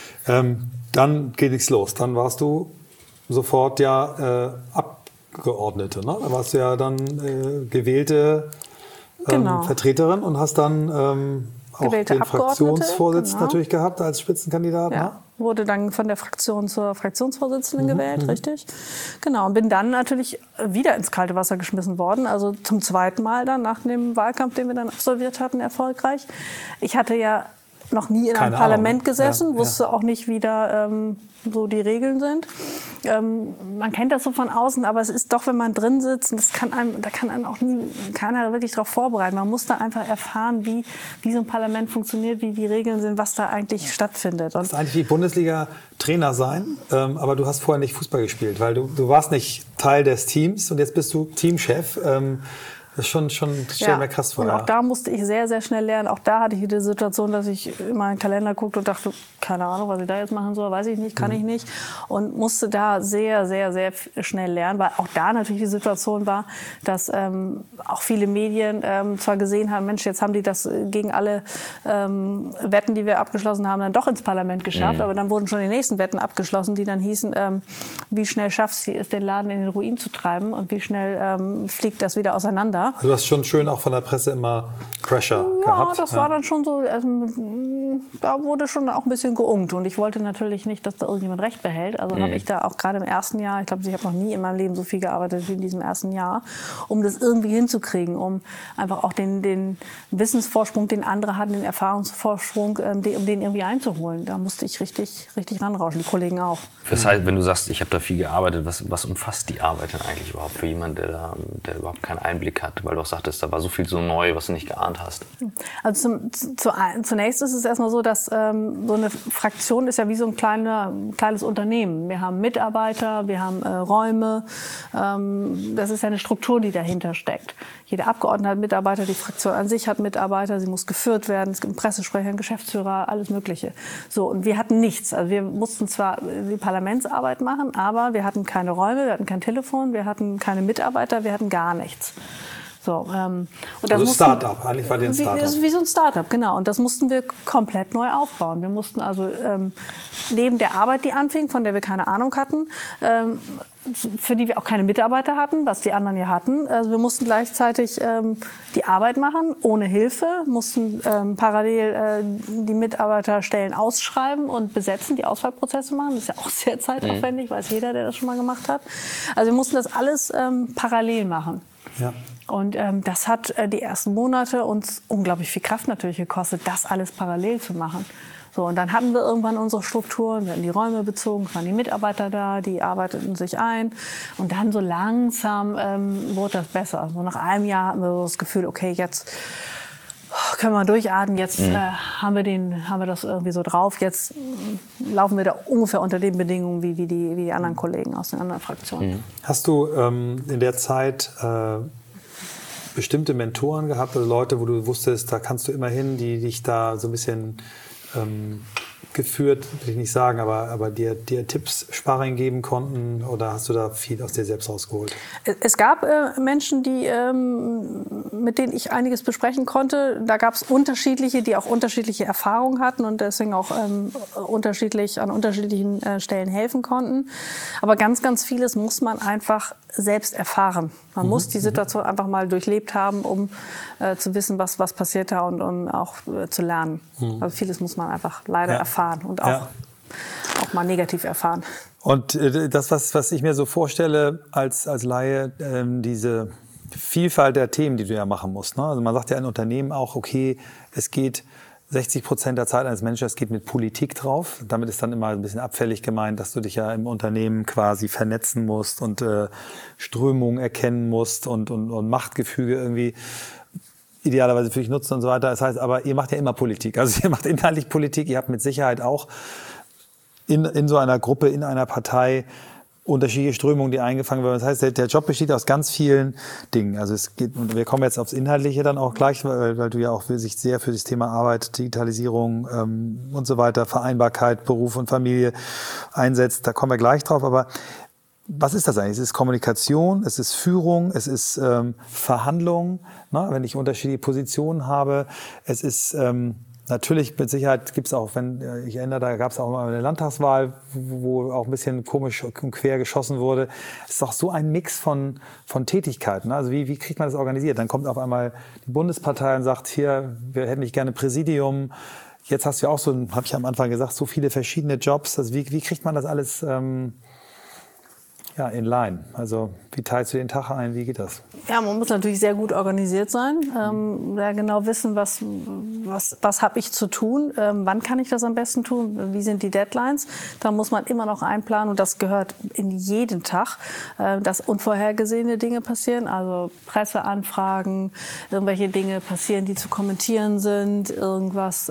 [SPEAKER 3] Dann geht nichts los. Dann warst du sofort Abgeordnete. Ne? Da warst du ja dann gewählte Vertreterin und hast dann auch den Fraktionsvorsitz natürlich gehabt als Spitzenkandidat.
[SPEAKER 1] Ja.
[SPEAKER 3] Ne?
[SPEAKER 1] Wurde dann von der Fraktion zur Fraktionsvorsitzenden gewählt, richtig. Genau, und bin dann natürlich wieder ins kalte Wasser geschmissen worden, also zum zweiten Mal dann nach dem Wahlkampf, den wir dann absolviert hatten, erfolgreich. Ich hatte ja noch nie in einem Parlament gesessen, wusste auch nicht, wie da so die Regeln sind. Man kennt das so von außen, aber es ist doch, wenn man drin sitzt, da kann einem auch nie keiner wirklich darauf vorbereiten. Man muss da einfach erfahren, wie so ein Parlament funktioniert, wie die Regeln sind, was da eigentlich stattfindet. Und
[SPEAKER 3] das ist eigentlich wie Bundesliga-Trainer sein, aber du hast vorher nicht Fußball gespielt, weil du warst nicht Teil des Teams und jetzt bist du Teamchef. Das ist schon stell mir krass vor.
[SPEAKER 1] Und auch da musste ich sehr, sehr schnell lernen. Auch da hatte ich die Situation, dass ich in meinen Kalender guckte und dachte, keine Ahnung, was ich da jetzt machen soll, weiß ich nicht, kann ich nicht. Und musste da sehr, sehr, sehr schnell lernen, weil auch da natürlich die Situation war, dass auch viele Medien zwar gesehen haben, Mensch, jetzt haben die das gegen alle Wetten, die wir abgeschlossen haben, dann doch ins Parlament geschafft. Aber dann wurden schon die nächsten Wetten abgeschlossen, die dann hießen, wie schnell schafft sie es, den Laden in den Ruin zu treiben und wie schnell fliegt das wieder auseinander.
[SPEAKER 3] Also du hast schon schön auch von der Presse immer Pressure gehabt.
[SPEAKER 1] Ja, das war dann schon so, da wurde schon auch ein bisschen geungt. Und ich wollte natürlich nicht, dass da irgendjemand Recht behält. Also habe ich da auch gerade im ersten Jahr, ich glaube, ich habe noch nie in meinem Leben so viel gearbeitet wie in diesem ersten Jahr, um das irgendwie hinzukriegen, um einfach auch den Wissensvorsprung, den andere hatten, den Erfahrungsvorsprung, um den irgendwie einzuholen. Da musste ich richtig ranrauschen, die Kollegen auch.
[SPEAKER 2] Das heißt, wenn du sagst, ich habe da viel gearbeitet, was umfasst die Arbeit denn eigentlich überhaupt für jemanden, der überhaupt keinen Einblick hat? Weil du auch sagtest, da war so viel so neu, was du nicht geahnt hast.
[SPEAKER 1] Also zunächst ist es erstmal so, dass so eine Fraktion ist ja wie so ein kleines Unternehmen. Wir haben Mitarbeiter, wir haben Räume. Das ist ja eine Struktur, die dahinter steckt. Jeder Abgeordnete hat Mitarbeiter, die Fraktion an sich hat Mitarbeiter, sie muss geführt werden, es gibt einen Pressesprecher, einen Geschäftsführer, alles Mögliche. So, und wir hatten nichts. Also wir mussten zwar die Parlamentsarbeit machen, aber wir hatten keine Räume, wir hatten kein Telefon, wir hatten keine Mitarbeiter, wir hatten gar nichts. So, und das
[SPEAKER 3] also Start-up, eigentlich war das ein Start-up.
[SPEAKER 1] Wie so ein Start-up, genau. Und das mussten wir komplett neu aufbauen. Wir mussten also neben der Arbeit, die anfing, von der wir keine Ahnung hatten, für die wir auch keine Mitarbeiter hatten, was die anderen ja hatten. Also wir mussten gleichzeitig die Arbeit machen, ohne Hilfe, mussten parallel die Mitarbeiterstellen ausschreiben und besetzen, die Auswahlprozesse machen. Das ist ja auch sehr zeitaufwendig, weiß jeder, der das schon mal gemacht hat. Also wir mussten das alles parallel machen. Ja. Und das hat die ersten Monate uns unglaublich viel Kraft natürlich gekostet, das alles parallel zu machen. So, und dann hatten wir irgendwann unsere Strukturen, wir hatten die Räume bezogen, es waren die Mitarbeiter da, die arbeiteten sich ein. Und dann so langsam wurde das besser. So nach einem Jahr hatten wir so das Gefühl, okay, jetzt können wir durchatmen, jetzt haben wir das irgendwie so drauf, jetzt laufen wir da ungefähr unter den Bedingungen wie die anderen Kollegen aus den anderen Fraktionen.
[SPEAKER 3] Hast du in der Zeit bestimmte Mentoren gehabt, also Leute, wo du wusstest, da kannst du immer hin, die dich da so ein bisschen geführt, will ich nicht sagen, aber dir Tipps, Sparring geben konnten, oder hast du da viel aus dir selbst rausgeholt?
[SPEAKER 1] Es gab Menschen, mit denen ich einiges besprechen konnte. Da gab es unterschiedliche, die auch unterschiedliche Erfahrungen hatten und deswegen auch an unterschiedlichen Stellen helfen konnten. Aber ganz, ganz vieles muss man einfach selbst erfahren. Man muss die Situation einfach mal durchlebt haben, um zu wissen, was passiert da und um auch zu lernen. Also vieles muss man einfach leider erfahren und auch mal negativ erfahren.
[SPEAKER 3] Und das, was ich mir so vorstelle als Laie, diese Vielfalt der Themen, die du ja machen musst. Ne? Also man sagt ja in Unternehmen auch, okay, es geht 60% der Zeit eines Menschen, es geht mit Politik drauf. Damit ist dann immer ein bisschen abfällig gemeint, dass du dich ja im Unternehmen quasi vernetzen musst und Strömungen erkennen musst und Machtgefüge irgendwie idealerweise für dich nutzen und so weiter. Das heißt, aber ihr macht ja immer Politik. Also ihr macht inhaltlich Politik. Ihr habt mit Sicherheit auch in so einer Gruppe, in einer Partei unterschiedliche Strömungen, die eingefangen werden. Das heißt, der Job besteht aus ganz vielen Dingen. Also es geht, und wir kommen jetzt aufs Inhaltliche dann auch gleich, weil du ja auch sich sehr für das Thema Arbeit, Digitalisierung und so weiter, Vereinbarkeit, Beruf und Familie einsetzt. Da kommen wir gleich drauf. Aber was ist das eigentlich? Es ist Kommunikation, es ist Führung, es ist Verhandlung, ne? Wenn ich unterschiedliche Positionen habe. Es ist Natürlich, mit Sicherheit gibt es auch, ich erinnere, da gab es auch mal eine Landtagswahl, wo auch ein bisschen komisch und quer geschossen wurde. Es ist doch so ein Mix von Tätigkeiten. Also wie kriegt man das organisiert? Dann kommt auf einmal die Bundespartei und sagt, hier, wir hätten nicht gerne Präsidium. Jetzt hast du ja auch habe ich am Anfang gesagt, so viele verschiedene Jobs. Also wie kriegt man das alles in line? Also wie teilst du den Tag ein? Wie geht das?
[SPEAKER 1] Ja, man muss natürlich sehr gut organisiert sein, sehr genau wissen, was habe ich zu tun, wann kann ich das am besten tun, wie sind die Deadlines. Da muss man immer noch einplanen und das gehört in jeden Tag, dass unvorhergesehene Dinge passieren, also Presseanfragen, irgendwelche Dinge passieren, die zu kommentieren sind, irgendwas,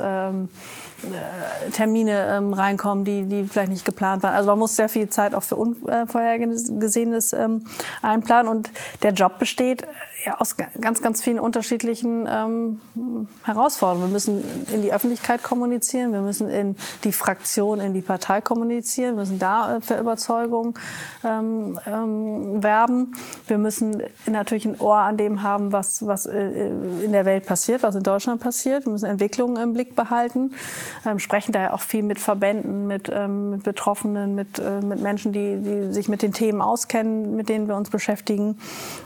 [SPEAKER 1] Termine reinkommen, die vielleicht nicht geplant waren. Also man muss sehr viel Zeit auch für Unvorhergesehenes einplanen und der Job besteht aus ganz, ganz vielen unterschiedlichen Herausforderungen. Wir müssen in die Öffentlichkeit kommunizieren, wir müssen in die Fraktion, in die Partei kommunizieren, wir müssen da für Überzeugung werben. Wir müssen natürlich ein Ohr an dem haben, was in der Welt passiert, was in Deutschland passiert. Wir müssen Entwicklungen im Blick behalten, sprechen daher auch viel mit Verbänden, mit Betroffenen, mit Menschen, die sich mit den Themen auskennen, mit denen wir uns beschäftigen.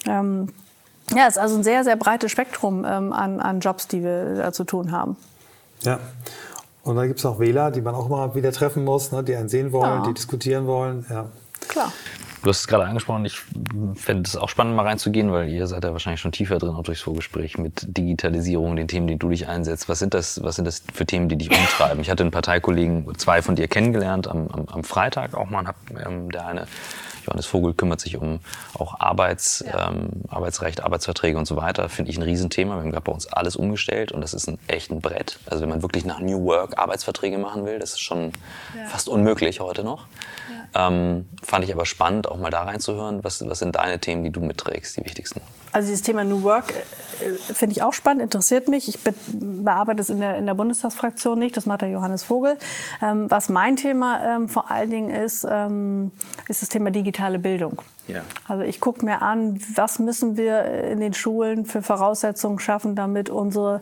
[SPEAKER 1] Ja, es ist also ein sehr, sehr breites Spektrum an Jobs, die wir da zu tun haben.
[SPEAKER 3] Ja, und dann gibt es auch Wähler, die man auch mal wieder treffen muss, ne, die einen sehen wollen, die diskutieren wollen. Ja.
[SPEAKER 1] Klar.
[SPEAKER 2] Du hast es gerade angesprochen, ich fände es auch spannend, mal reinzugehen, weil ihr seid ja wahrscheinlich schon tiefer drin, auch durchs Vorgespräch mit Digitalisierung, den Themen, die du dich einsetzt. Was sind das für Themen, die dich umtreiben? Ich hatte einen Parteikollegen, 2 von dir kennengelernt am Freitag auch mal. Der eine, Johannes Vogel, kümmert sich um auch Arbeitsrecht, Arbeitsverträge und so weiter. Finde ich ein Riesenthema. Wir haben gerade bei uns alles umgestellt und das ist echt ein Brett. Also wenn man wirklich nach New Work Arbeitsverträge machen will, das ist schon fast unmöglich heute noch. Ja. Fand ich aber spannend, auch mal da reinzuhören. Was sind deine Themen, die du mitträgst, die wichtigsten?
[SPEAKER 1] Also dieses Thema New Work finde ich auch spannend, interessiert mich. Ich bearbeite es in der Bundestagsfraktion nicht, das macht der Johannes Vogel. Was mein Thema vor allen Dingen ist das Thema digitale Bildung. Ja. Also ich gucke mir an, was müssen wir in den Schulen für Voraussetzungen schaffen, damit unsere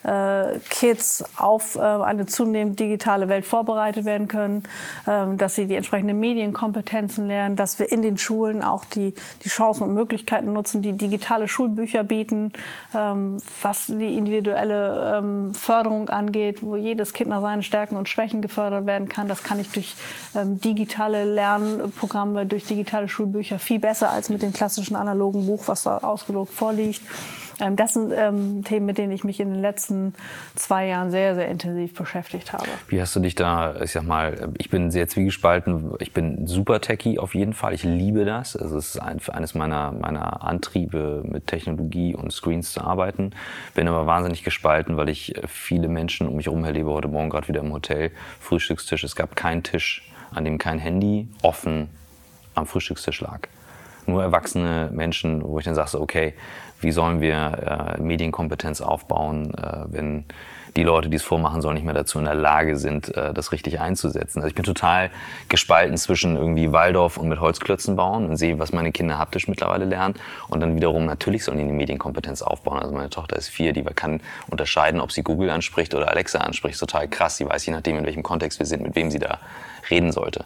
[SPEAKER 1] Kids auf eine zunehmend digitale Welt vorbereitet werden können, dass sie die entsprechenden Medienkompetenzen lernen, dass wir in den Schulen auch die Chancen und Möglichkeiten nutzen, die digitale Schulbücher bieten, was die individuelle Förderung angeht, wo jedes Kind nach seinen Stärken und Schwächen gefördert werden kann. Das kann ich durch digitale Lernprogramme, durch digitale Schulbücher viel besser als mit dem klassischen analogen Buch, was da ausgedruckt vorliegt. Das sind Themen, mit denen ich mich in den letzten 2 Jahren sehr, sehr intensiv beschäftigt habe.
[SPEAKER 2] Wie hast du dich da, ich sag mal, ich bin sehr zwiegespalten, ich bin super Techie auf jeden Fall, ich liebe das. Also es ist eines meiner Antriebe, mit Technologie und Screens zu arbeiten. Bin aber wahnsinnig gespalten, weil ich viele Menschen um mich herum erlebe, heute Morgen gerade wieder im Hotel, Frühstückstisch. Es gab keinen Tisch, an dem kein Handy offen am Frühstückstisch lag. Nur erwachsene Menschen, wo ich dann sage, okay, wie sollen wir Medienkompetenz aufbauen, wenn die Leute, die es vormachen sollen, nicht mehr dazu in der Lage sind, das richtig einzusetzen. Also ich bin total gespalten zwischen irgendwie Waldorf und mit Holzklötzen bauen und sehe, was meine Kinder haptisch mittlerweile lernen. Und dann wiederum, natürlich sollen die eine Medienkompetenz aufbauen. Also meine Tochter ist 4, die kann unterscheiden, ob sie Google anspricht oder Alexa anspricht. Total krass. Sie weiß je nachdem, in welchem Kontext wir sind, mit wem sie da reden sollte.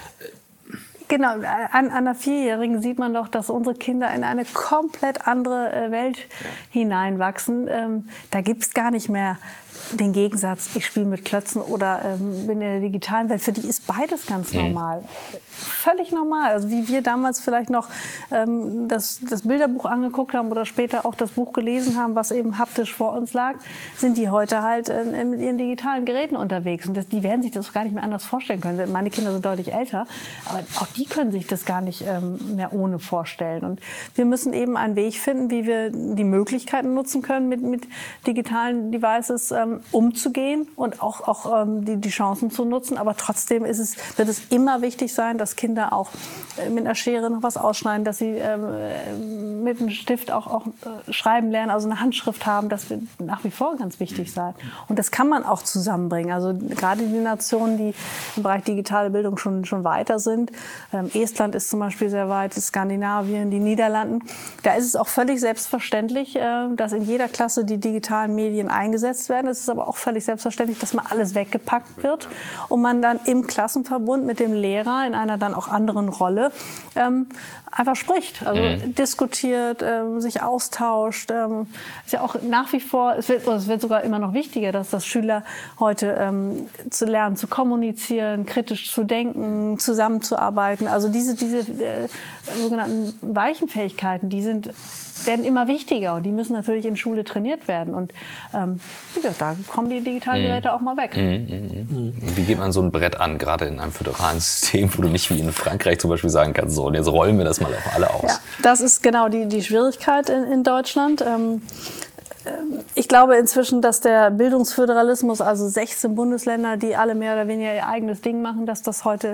[SPEAKER 1] Genau, an einer 4-Jährigen sieht man doch, dass unsere Kinder in eine komplett andere Welt hineinwachsen. Da gibt es gar nicht mehr den Gegensatz, ich spiele mit Klötzen oder bin in der digitalen Welt. Für die ist beides ganz normal. Völlig normal. Also wie wir damals vielleicht noch das Bilderbuch angeguckt haben oder später auch das Buch gelesen haben, was eben haptisch vor uns lag, sind die heute halt mit ihren digitalen Geräten unterwegs. Und die werden sich das gar nicht mehr anders vorstellen können. Meine Kinder sind deutlich älter, aber auch die können sich das gar nicht mehr ohne vorstellen. Und wir müssen eben einen Weg finden, wie wir die Möglichkeiten nutzen können, mit digitalen Devices umzugehen und auch die Chancen zu nutzen. Aber trotzdem wird es immer wichtig sein, dass Kinder auch mit einer Schere noch was ausschneiden, dass sie mit einem Stift auch schreiben lernen, also eine Handschrift haben. Das wird nach wie vor ganz wichtig sein. Und das kann man auch zusammenbringen. Also gerade die Nationen, die im Bereich digitale Bildung schon weiter sind. Estland ist zum Beispiel sehr weit, Skandinavien, die Niederlanden. Da ist es auch völlig selbstverständlich, dass in jeder Klasse die digitalen Medien eingesetzt werden. Es ist es aber auch völlig selbstverständlich, dass mal alles weggepackt wird und man dann im Klassenverbund mit dem Lehrer in einer dann auch anderen Rolle einfach spricht, also diskutiert, sich austauscht. Ist ja auch nach wie vor, es wird sogar immer noch wichtiger, dass Schüler heute zu lernen, zu kommunizieren, kritisch zu denken, zusammenzuarbeiten. Also diese sogenannten weichen Fähigkeiten, werden immer wichtiger und die müssen natürlich in Schule trainiert werden. Und da kommen die digitalen Geräte auch mal weg.
[SPEAKER 2] Wie geht man so ein Brett an, gerade in einem föderalen System, wo du nicht wie in Frankreich zum Beispiel sagen kannst, so, und jetzt rollen wir das mal auf alle aus?
[SPEAKER 1] Ja, das ist genau die Schwierigkeit in Deutschland. Ich glaube inzwischen, dass der Bildungsföderalismus, also 16 Bundesländer, die alle mehr oder weniger ihr eigenes Ding machen, dass das heute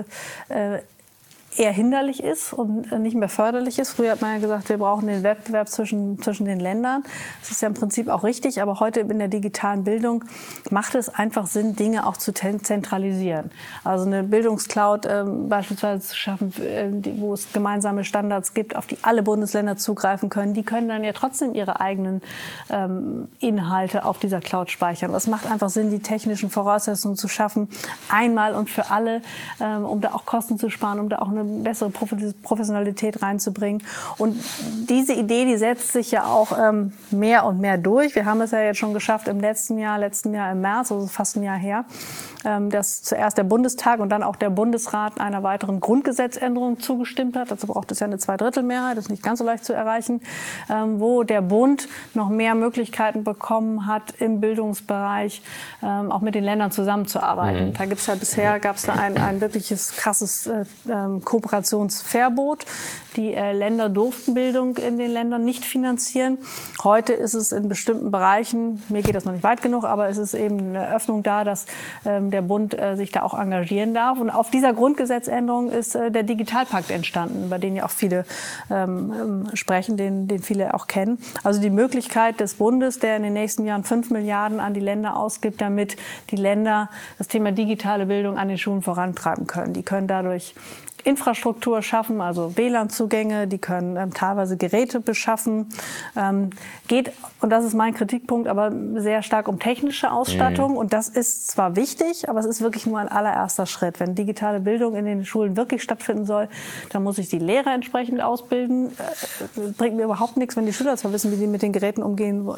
[SPEAKER 1] eher hinderlich ist und nicht mehr förderlich ist. Früher hat man ja gesagt, wir brauchen den Wettbewerb zwischen den Ländern. Das ist ja im Prinzip auch richtig, aber heute in der digitalen Bildung macht es einfach Sinn, Dinge auch zu zentralisieren. Also eine Bildungscloud beispielsweise zu schaffen, wo es gemeinsame Standards gibt, auf die alle Bundesländer zugreifen können. Die können dann ja trotzdem ihre eigenen Inhalte auf dieser Cloud speichern. Das macht einfach Sinn, die technischen Voraussetzungen zu schaffen, einmal und für alle, um da auch Kosten zu sparen, um da auch eine bessere Professionalität reinzubringen. Und diese Idee, die setzt sich ja auch mehr und mehr durch. Wir haben es ja jetzt schon geschafft im letzten Jahr im März, also fast ein Jahr her, dass zuerst der Bundestag und dann auch der Bundesrat einer weiteren Grundgesetzänderung zugestimmt hat. Dazu braucht es ja eine Zweidrittelmehrheit, das ist nicht ganz so leicht zu erreichen, wo der Bund noch mehr Möglichkeiten bekommen hat, im Bildungsbereich auch mit den Ländern zusammenzuarbeiten. Da gab es da ein wirkliches krasses Kooperationsverbot. Die Länder durften Bildung in den Ländern nicht finanzieren. Heute ist es in bestimmten Bereichen, mir geht das noch nicht weit genug, aber es ist eben eine Öffnung da, dass der Bund sich da auch engagieren darf. Und auf dieser Grundgesetzänderung ist der Digitalpakt entstanden, über den ja auch viele sprechen, den viele auch kennen. Also die Möglichkeit des Bundes, der in den nächsten Jahren 5 Milliarden an die Länder ausgibt, damit die Länder das Thema digitale Bildung an den Schulen vorantreiben können. Die können dadurch Infrastruktur schaffen, also WLAN-Zugänge, die können teilweise Geräte beschaffen. Geht, und das ist mein Kritikpunkt, aber sehr stark um technische Ausstattung. Und das ist zwar wichtig, aber es ist wirklich nur ein allererster Schritt. Wenn digitale Bildung in den Schulen wirklich stattfinden soll, dann muss ich die Lehrer entsprechend ausbilden. Bringt mir überhaupt nichts, wenn die Schüler zwar wissen, wie sie mit den Geräten umgehen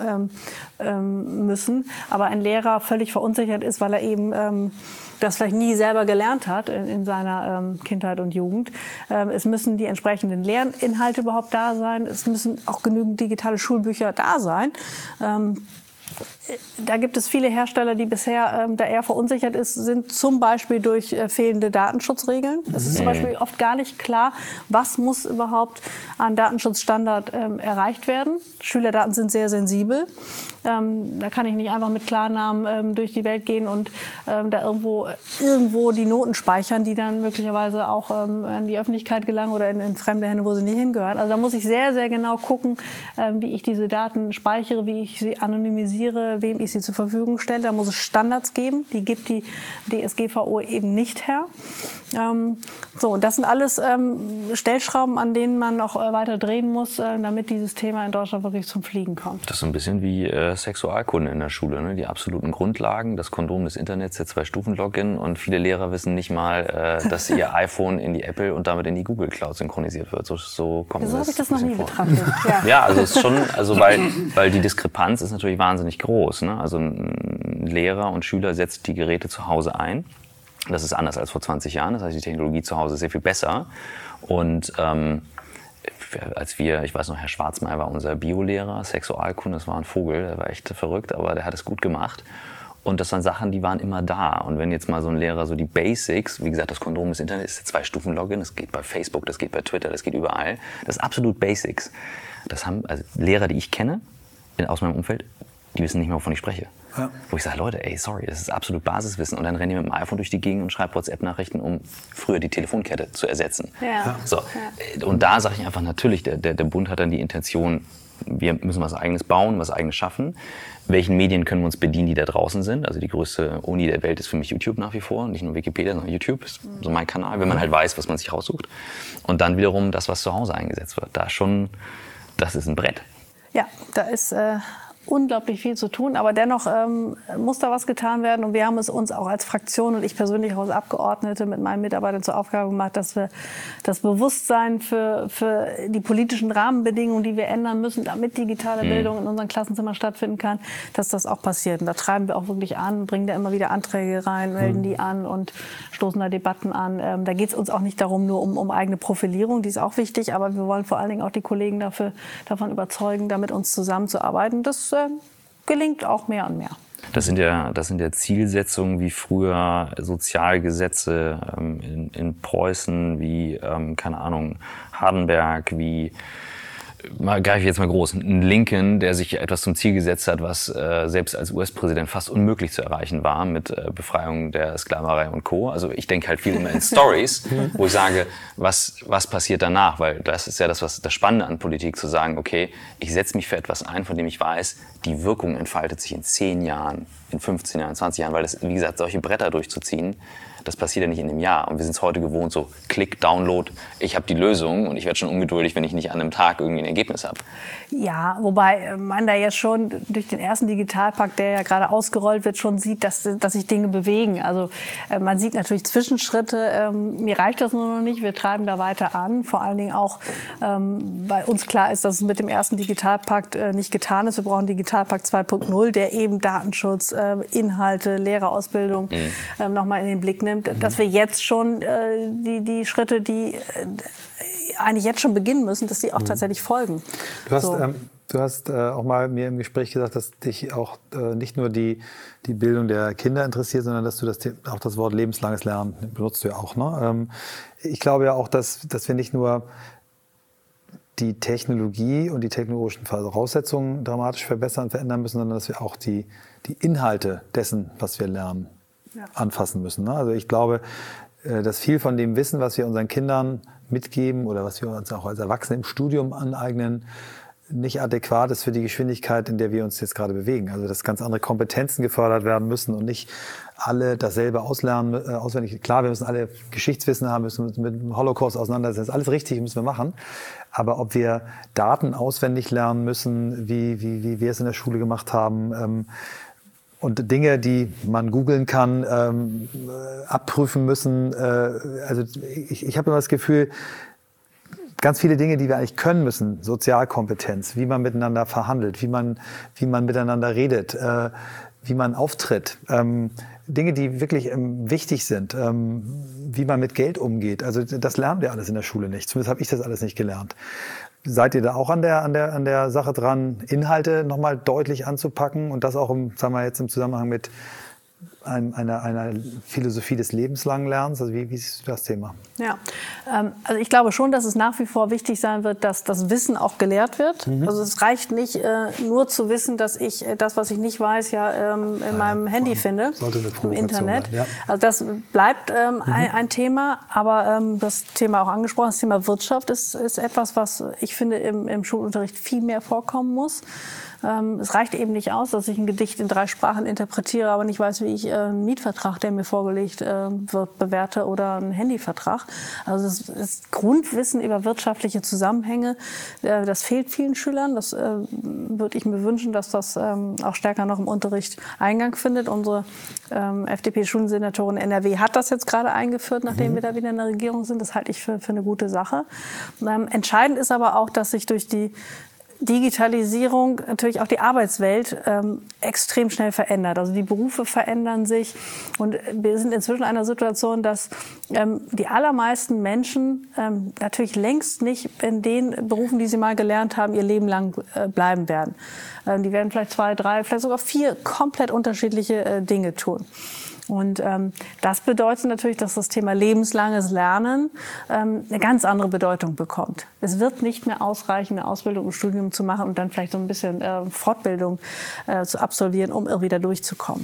[SPEAKER 1] müssen, aber ein Lehrer völlig verunsichert ist, weil er eben das vielleicht nie selber gelernt hat in seiner Kindheit und Jugend. Es müssen die entsprechenden Lerninhalte überhaupt da sein. Es müssen auch genügend digitale Schulbücher da sein. Da gibt es viele Hersteller, die bisher da eher verunsichert sind, zum Beispiel durch fehlende Datenschutzregeln. Es ist zum Beispiel oft gar nicht klar, was muss überhaupt an Datenschutzstandard erreicht werden. Schülerdaten sind sehr sensibel. Da kann ich nicht einfach mit Klarnamen durch die Welt gehen und da irgendwo die Noten speichern, die dann möglicherweise auch an die Öffentlichkeit gelangen oder in fremde Hände, wo sie nicht hingehören. Also da muss ich sehr, sehr genau gucken, wie ich diese Daten speichere, wie ich sie anonymisiere, wem ich sie zur Verfügung stelle. Da muss es Standards geben, die gibt die DSGVO eben nicht her. Und das sind alles Stellschrauben, an denen man noch weiter drehen muss, damit dieses Thema in Deutschland wirklich zum Fliegen kommt.
[SPEAKER 2] Das ist so ein bisschen wie Sexualkunde in der Schule, ne? Die absoluten Grundlagen, das Kondom des Internets, der 2-Stufen-Login, und viele Lehrer wissen nicht mal, dass ihr iPhone in die Apple und damit in die Google Cloud synchronisiert wird. So kommt es.
[SPEAKER 1] So habe ich das noch nie betrachtet.
[SPEAKER 2] Ja, also es ist schon, weil die Diskrepanz ist natürlich wahnsinnig groß, ne? Also ein Lehrer und Schüler setzt die Geräte zu Hause ein. Das ist anders als vor 20 Jahren. Das heißt, die Technologie zu Hause ist sehr viel besser. Und ich weiß noch, Herr Schwarzmeier war unser Biolehrer, Sexualkunde, das war ein Vogel, der war echt verrückt, aber der hat es gut gemacht. Und das waren Sachen, die waren immer da. Und wenn jetzt mal so ein Lehrer so die Basics, wie gesagt, das Kondom des Internet ist der 2-Stufen-Login, das geht bei Facebook, das geht bei Twitter, das geht überall. Das ist absolut Basics. Das haben also Lehrer, die ich kenne, aus meinem Umfeld, die wissen nicht mehr, wovon ich spreche. Ja. Wo ich sage, Leute, sorry, das ist absolut Basiswissen. Und dann rennen die mit dem iPhone durch die Gegend und schreiben WhatsApp-Nachrichten, um früher die Telefonkette zu ersetzen. Ja. So. Ja. Und da sage ich einfach, natürlich, der Bund hat dann die Intention, wir müssen was Eigenes bauen, was Eigenes schaffen. Welchen Medien können wir uns bedienen, die da draußen sind? Also die größte Uni der Welt ist für mich YouTube nach wie vor. Nicht nur Wikipedia, sondern YouTube ist so mein Kanal, wenn man halt weiß, was man sich raussucht. Und dann wiederum das, was zu Hause eingesetzt wird. Das ist ein Brett.
[SPEAKER 1] Ja, da ist unglaublich viel zu tun, aber dennoch muss da was getan werden und wir haben es uns auch als Fraktion und ich persönlich auch als Abgeordnete mit meinen Mitarbeitern zur Aufgabe gemacht, dass wir das Bewusstsein für die politischen Rahmenbedingungen, die wir ändern müssen, damit digitale Bildung in unseren Klassenzimmern stattfinden kann, dass das auch passiert. Und da treiben wir auch wirklich an, bringen da immer wieder Anträge rein, melden die an und stoßen da Debatten an. Da geht es uns auch nicht darum, nur um eigene Profilierung, die ist auch wichtig, aber wir wollen vor allen Dingen auch die Kollegen davon überzeugen, da mit uns zusammenzuarbeiten. Das gelingt auch mehr und mehr.
[SPEAKER 2] Das sind ja Zielsetzungen wie früher Sozialgesetze in Preußen, wie, keine Ahnung, Hardenberg, wie, greife ich jetzt mal groß, ein Lincoln, der sich etwas zum Ziel gesetzt hat, was selbst als US-Präsident fast unmöglich zu erreichen war, mit Befreiung der Sklaverei und Co. Also ich denke halt viel immer in Stories, wo ich sage, was passiert danach? Weil das ist ja das Spannende an Politik, zu sagen, okay, ich setze mich für etwas ein, von dem ich weiß, die Wirkung entfaltet sich in 10 Jahren, in 15 Jahren, 20 Jahren, weil das, wie gesagt, solche Bretter durchzuziehen, das passiert ja nicht in einem Jahr. Und wir sind es heute gewohnt, so Klick, Download, ich habe die Lösung und ich werde schon ungeduldig, wenn ich nicht an einem Tag irgendwie ein Ergebnis habe.
[SPEAKER 1] Ja, wobei man da jetzt schon durch den ersten Digitalpakt, der ja gerade ausgerollt wird, schon sieht, dass sich Dinge bewegen. Also man sieht natürlich Zwischenschritte. Mir reicht das nur noch nicht. Wir treiben da weiter an. Vor allen Dingen auch, weil uns klar ist, dass es mit dem ersten Digitalpakt nicht getan ist. Wir brauchen Digitalpakt 2.0, der eben Datenschutz, Inhalte, Lehrerausbildung nochmal in den Blick nimmt. Dass wir jetzt schon die Schritte, die eigentlich jetzt schon beginnen müssen, dass die auch tatsächlich folgen.
[SPEAKER 3] Du hast auch mal mir im Gespräch gesagt, dass dich auch nicht nur die Bildung der Kinder interessiert, sondern dass du auch das Wort lebenslanges Lernen benutzt du ja auch. Ne? Ich glaube ja auch, dass wir nicht nur die Technologie und die technologischen Voraussetzungen dramatisch verbessern und verändern müssen, sondern dass wir auch die Inhalte dessen, was wir lernen, anfassen müssen. Ne? Also ich glaube, dass viel von dem Wissen, was wir unseren Kindern mitgeben oder was wir uns auch als Erwachsene im Studium aneignen, nicht adäquat ist für die Geschwindigkeit, in der wir uns jetzt gerade bewegen. Also dass ganz andere Kompetenzen gefördert werden müssen und nicht alle dasselbe auslernen, auswendig. Klar, wir müssen alle Geschichtswissen haben, müssen uns mit dem Holocaust auseinandersetzen. Das ist alles richtig, müssen wir machen. Aber ob wir Daten auswendig lernen müssen, wie wir es in der Schule gemacht haben, und Dinge, die man googeln kann, abprüfen müssen. Also ich habe immer das Gefühl, ganz viele Dinge, die wir eigentlich können müssen, Sozialkompetenz, wie man miteinander verhandelt, wie man miteinander redet, wie man auftritt, Dinge, die wirklich wichtig sind, wie man mit Geld umgeht. Also das lernen wir alles in der Schule nicht. Zumindest habe ich das alles nicht gelernt. Seid ihr da auch an der Sache dran, Inhalte nochmal deutlich anzupacken und das auch sagen wir jetzt im Zusammenhang mit einer Philosophie des lebenslangen Lernens? Also wie siehst du das Thema?
[SPEAKER 1] Ja, also ich glaube schon, dass es nach wie vor wichtig sein wird, dass das Wissen auch gelehrt wird. Also es reicht nicht nur zu wissen, dass ich das, was ich nicht weiß, in meinem Handy finde, im Internet. Ja. Also das bleibt ein Thema, aber das Thema auch angesprochen, das Thema Wirtschaft ist etwas, was ich finde im Schulunterricht viel mehr vorkommen muss. Es reicht eben nicht aus, dass ich ein Gedicht in 3 Sprachen interpretiere, aber nicht weiß, wie ich einen Mietvertrag, der mir vorgelegt wird, bewerte oder einen Handyvertrag. Also das Grundwissen über wirtschaftliche Zusammenhänge, das fehlt vielen Schülern. Das würde ich mir wünschen, dass das auch stärker noch im Unterricht Eingang findet. Unsere FDP-Schulsenatorin NRW hat das jetzt gerade eingeführt, nachdem wir da wieder in der Regierung sind. Das halte ich für eine gute Sache. Entscheidend ist aber auch, dass sich durch die Digitalisierung natürlich auch die Arbeitswelt extrem schnell verändert. Also die Berufe verändern sich und wir sind inzwischen in einer Situation, dass die allermeisten Menschen natürlich längst nicht in den Berufen, die sie mal gelernt haben, ihr Leben lang bleiben werden. Die werden vielleicht 2, 3, vielleicht sogar 4 komplett unterschiedliche Dinge tun. Und das bedeutet natürlich, dass das Thema lebenslanges Lernen eine ganz andere Bedeutung bekommt. Es wird nicht mehr ausreichen, eine Ausbildung und Studium zu machen und dann vielleicht so ein bisschen Fortbildung zu absolvieren, um wieder durchzukommen.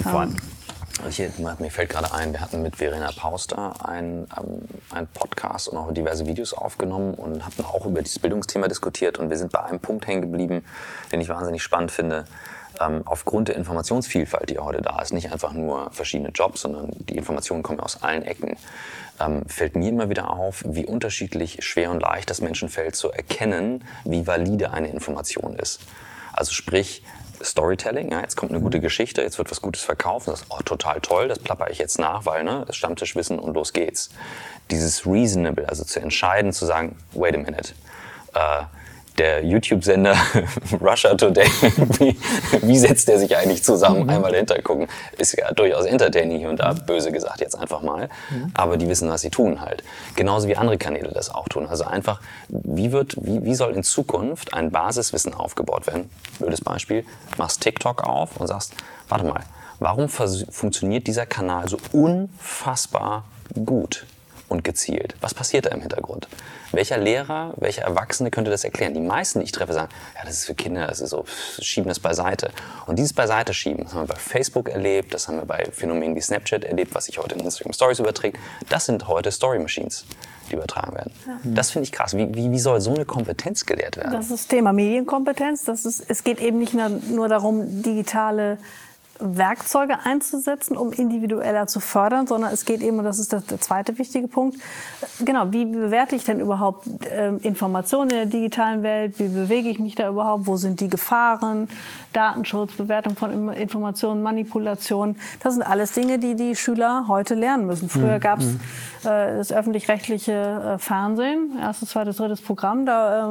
[SPEAKER 2] Mir fällt gerade ein, wir hatten mit Verena Pauster einen Podcast und auch diverse Videos aufgenommen und hatten auch über dieses Bildungsthema diskutiert. Und wir sind bei einem Punkt hängen geblieben, den ich wahnsinnig spannend finde. Aufgrund der Informationsvielfalt, die heute da ist, nicht einfach nur verschiedene Jobs, sondern die Informationen kommen aus allen Ecken, fällt mir immer wieder auf, wie unterschiedlich schwer und leicht das Menschen fällt, zu erkennen, wie valide eine Information ist. Also sprich Storytelling, ja, jetzt kommt eine gute Geschichte, jetzt wird was Gutes verkauft, das ist total toll, das plapper ich jetzt nach, weil das Stammtischwissen und los geht's. Dieses Reasonable, also zu entscheiden, zu sagen, wait a minute, der YouTube-Sender Russia Today, wie setzt der sich eigentlich zusammen? Einmal dahinter gucken. Ist ja durchaus entertaining hier und da, böse gesagt jetzt einfach mal. Aber die wissen, was sie tun halt. Genauso wie andere Kanäle das auch tun. Also einfach, wie soll in Zukunft ein Basiswissen aufgebaut werden? Blödes Beispiel, machst TikTok auf und sagst, warte mal, warum funktioniert dieser Kanal so unfassbar gut und gezielt? Was passiert da im Hintergrund? Welcher Lehrer, welcher Erwachsene könnte das erklären? Die meisten, die ich treffe, sagen, ja, das ist für Kinder, das ist so, schieben das beiseite. Und dieses Beiseite-Schieben, das haben wir bei Facebook erlebt, das haben wir bei Phänomenen wie Snapchat erlebt, was sich heute in Instagram Stories überträgt. Das sind heute Story Machines, die übertragen werden. Ja. Das finde ich krass. Wie soll so eine Kompetenz gelehrt werden?
[SPEAKER 1] Das ist das Thema Medienkompetenz. Es geht eben nicht nur darum, digitale Werkzeuge einzusetzen, um individueller zu fördern, sondern es geht eben, und das ist der zweite wichtige Punkt, genau, wie bewerte ich denn überhaupt Informationen in der digitalen Welt, wie bewege ich mich da überhaupt, wo sind die Gefahren, Datenschutz, Bewertung von Informationen, Manipulation, das sind alles Dinge, die die Schüler heute lernen müssen. Früher gab es das öffentlich-rechtliche Fernsehen, erstes, zweites, drittes Programm, da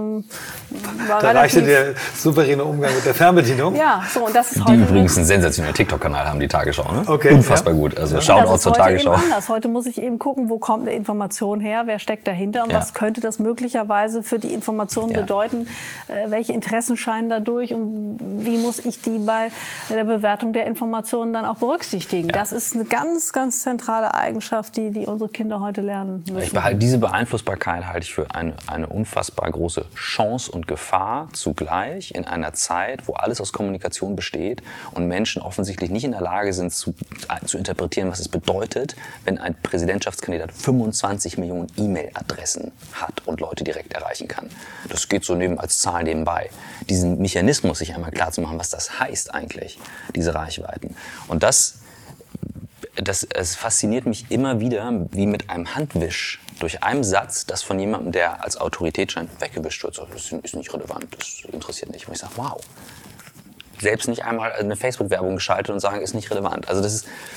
[SPEAKER 3] reichte der souveräne Umgang mit der Fernbedienung.
[SPEAKER 1] Ja, so, und das ist
[SPEAKER 2] die
[SPEAKER 1] heute
[SPEAKER 2] übrigens einen sensationellen TikTok-Kanal haben, die Tagesschau, ne?
[SPEAKER 3] Okay,
[SPEAKER 2] unfassbar gut. Also Shoutout zur Tagesschau.
[SPEAKER 1] Eben anders. Heute muss ich eben gucken, wo kommt eine Information her, wer steckt dahinter und was könnte das möglicherweise für die Information bedeuten, welche Interessen scheinen dadurch und wie muss ich die bei der Bewertung der Informationen dann auch berücksichtigen. Das ist eine ganz, ganz zentrale Eigenschaft, die unsere Kinder heute lernen müssen.
[SPEAKER 2] Diese Beeinflussbarkeit halte ich für eine unfassbar große Chance und Gefahr zugleich in einer Zeit, wo alles aus Kommunikation besteht und Menschen offensichtlich nicht in der Lage sind zu interpretieren, was es bedeutet, wenn ein Präsidentschaftskandidat 25 Millionen E-Mail-Adressen hat und Leute direkt erreichen kann. Das geht so als Zahl nebenbei. Diesen Mechanismus sich einmal klar zu machen, was das heißt eigentlich, diese Reichweiten. Und es fasziniert mich immer wieder, wie mit einem Handwisch durch einen Satz, das von jemandem, der als Autorität scheint, weggewischt wird. Das ist nicht relevant, das interessiert nicht. Und ich sage, wow. Selbst nicht einmal eine Facebook-Werbung geschaltet und sagen, ist nicht relevant. Also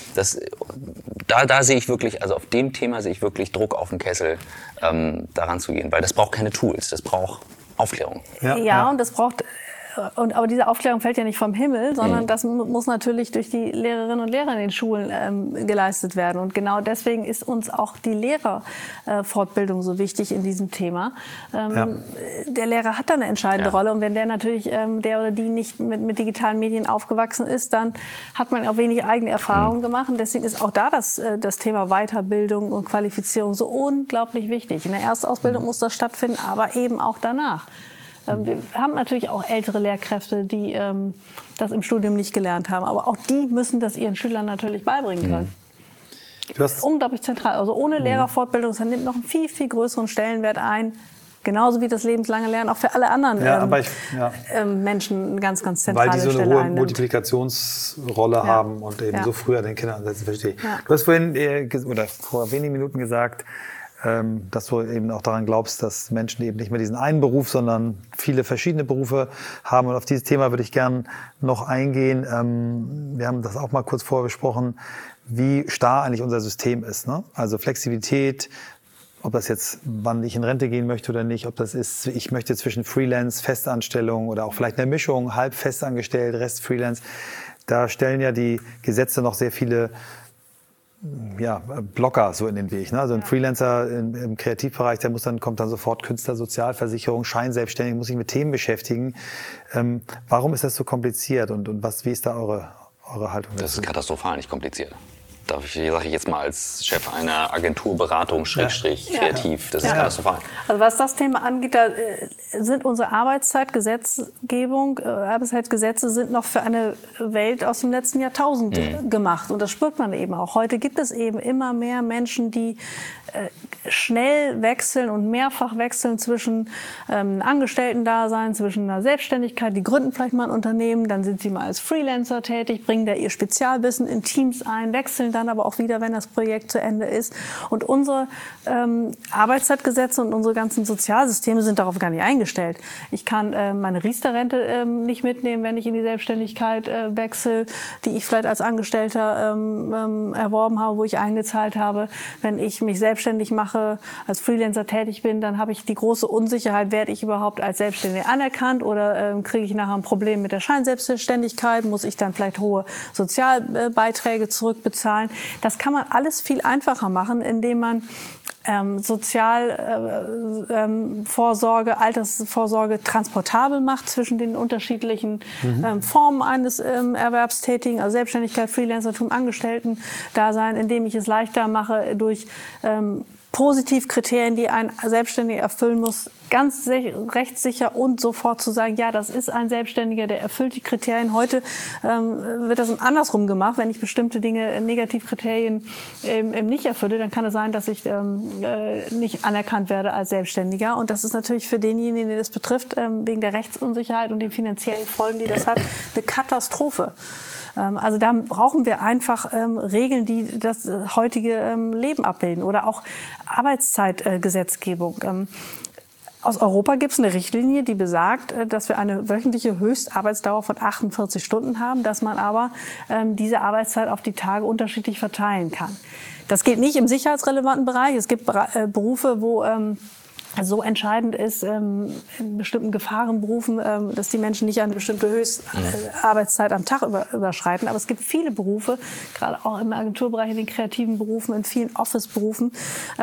[SPEAKER 2] da sehe ich wirklich, also auf dem Thema sehe ich wirklich Druck auf den Kessel, daran zu gehen. Weil das braucht keine Tools, das braucht Aufklärung.
[SPEAKER 1] Ja, und das braucht... aber diese Aufklärung fällt ja nicht vom Himmel, sondern das muss natürlich durch die Lehrerinnen und Lehrer in den Schulen geleistet werden. Und genau deswegen ist uns auch die Lehrerfortbildung so wichtig in diesem Thema. Der Lehrer hat da eine entscheidende Rolle. Und wenn der natürlich, der oder die nicht mit digitalen Medien aufgewachsen ist, dann hat man auch wenig eigene Erfahrungen gemacht. Und deswegen ist auch da das Thema Weiterbildung und Qualifizierung so unglaublich wichtig. In der Erstausbildung muss das stattfinden, aber eben auch danach. Wir haben natürlich auch ältere Lehrkräfte, die das im Studium nicht gelernt haben. Aber auch die müssen das ihren Schülern natürlich beibringen können. Das ist unglaublich zentral. Also ohne Lehrerfortbildung, das nimmt noch einen viel, viel größeren Stellenwert ein. Genauso wie das lebenslange Lernen auch für alle anderen Menschen eine ganz, ganz zentrale Stelle einnimmt.
[SPEAKER 3] Weil die so eine hohe Multiplikationsrolle haben und eben so früh an den Kindern ansetzen, verstehe ich. Du hast vorhin oder vor wenigen Minuten gesagt, dass du eben auch daran glaubst, dass Menschen eben nicht mehr diesen einen Beruf, sondern viele verschiedene Berufe haben. Und auf dieses Thema würde ich gern noch eingehen. Wir haben das auch mal kurz vorher besprochen, wie starr eigentlich unser System ist, ne? Also Flexibilität, ob das jetzt, wann ich in Rente gehen möchte oder nicht, ob das ist, ich möchte zwischen Freelance, Festanstellung oder auch vielleicht eine Mischung, halb festangestellt, Rest Freelance. Da stellen ja die Gesetze noch sehr viele Blocker so in den Weg. Ne? Also ein Freelancer im Kreativbereich, der kommt dann sofort Künstlersozialversicherung, Scheinselbstständig, muss sich mit Themen beschäftigen. Warum ist das so kompliziert und wie ist da eure Haltung dazu?
[SPEAKER 2] Das ist katastrophal nicht kompliziert. Sage ich jetzt mal als Chef einer Agenturberatung, kreativ, das ist katastrophal.
[SPEAKER 1] Also was das Thema angeht, da sind unsere Arbeitszeitgesetze sind noch für eine Welt aus dem letzten Jahrtausend gemacht. Und das spürt man eben auch. Heute gibt es eben immer mehr Menschen, die schnell wechseln und mehrfach wechseln zwischen Angestellten-Dasein, zwischen einer Selbstständigkeit. Die gründen vielleicht mal ein Unternehmen, dann sind sie mal als Freelancer tätig, bringen da ihr Spezialwissen in Teams ein, wechseln dann dann aber auch wieder, wenn das Projekt zu Ende ist. Und unsere Arbeitszeitgesetze und unsere ganzen Sozialsysteme sind darauf gar nicht eingestellt. Ich kann meine Riester-Rente nicht mitnehmen, wenn ich in die Selbstständigkeit wechsle, die ich vielleicht als Angestellter erworben habe, wo ich eingezahlt habe. Wenn ich mich selbstständig mache, als Freelancer tätig bin, dann habe ich die große Unsicherheit, werde ich überhaupt als Selbstständige anerkannt oder kriege ich nachher ein Problem mit der Scheinselbstständigkeit, muss ich dann vielleicht hohe Sozialbeiträge zurückbezahlen. Das kann man alles viel einfacher machen, indem man Sozialvorsorge, Altersvorsorge transportabel macht zwischen den unterschiedlichen Formen eines Erwerbstätigen, also Selbstständigkeit, Freelancertum, Angestellten-Dasein, indem ich es leichter mache durch Positivkriterien, die ein Selbstständiger erfüllen muss, ganz rechtssicher und sofort zu sagen, ja, das ist ein Selbstständiger, der erfüllt die Kriterien. Heute wird das andersrum gemacht. Wenn ich bestimmte Dinge, Negativkriterien eben nicht erfülle, dann kann es sein, dass ich nicht anerkannt werde als Selbstständiger. Und das ist natürlich für denjenigen, den das betrifft, wegen der Rechtsunsicherheit und den finanziellen Folgen, die das hat, eine Katastrophe. Also da brauchen wir einfach Regeln, die das heutige Leben abbilden oder auch Arbeitszeitgesetzgebung. Aus Europa gibt es eine Richtlinie, die besagt, dass wir eine wöchentliche Höchstarbeitsdauer von 48 Stunden haben, dass man aber diese Arbeitszeit auf die Tage unterschiedlich verteilen kann. Das geht nicht im sicherheitsrelevanten Bereich. Es gibt Berufe, wo so entscheidend ist, in bestimmten Gefahrenberufen, dass die Menschen nicht eine bestimmte Höchstarbeitszeit am Tag überschreiten. Aber es gibt viele Berufe, gerade auch im Agenturbereich, in den kreativen Berufen, in vielen Office-Berufen.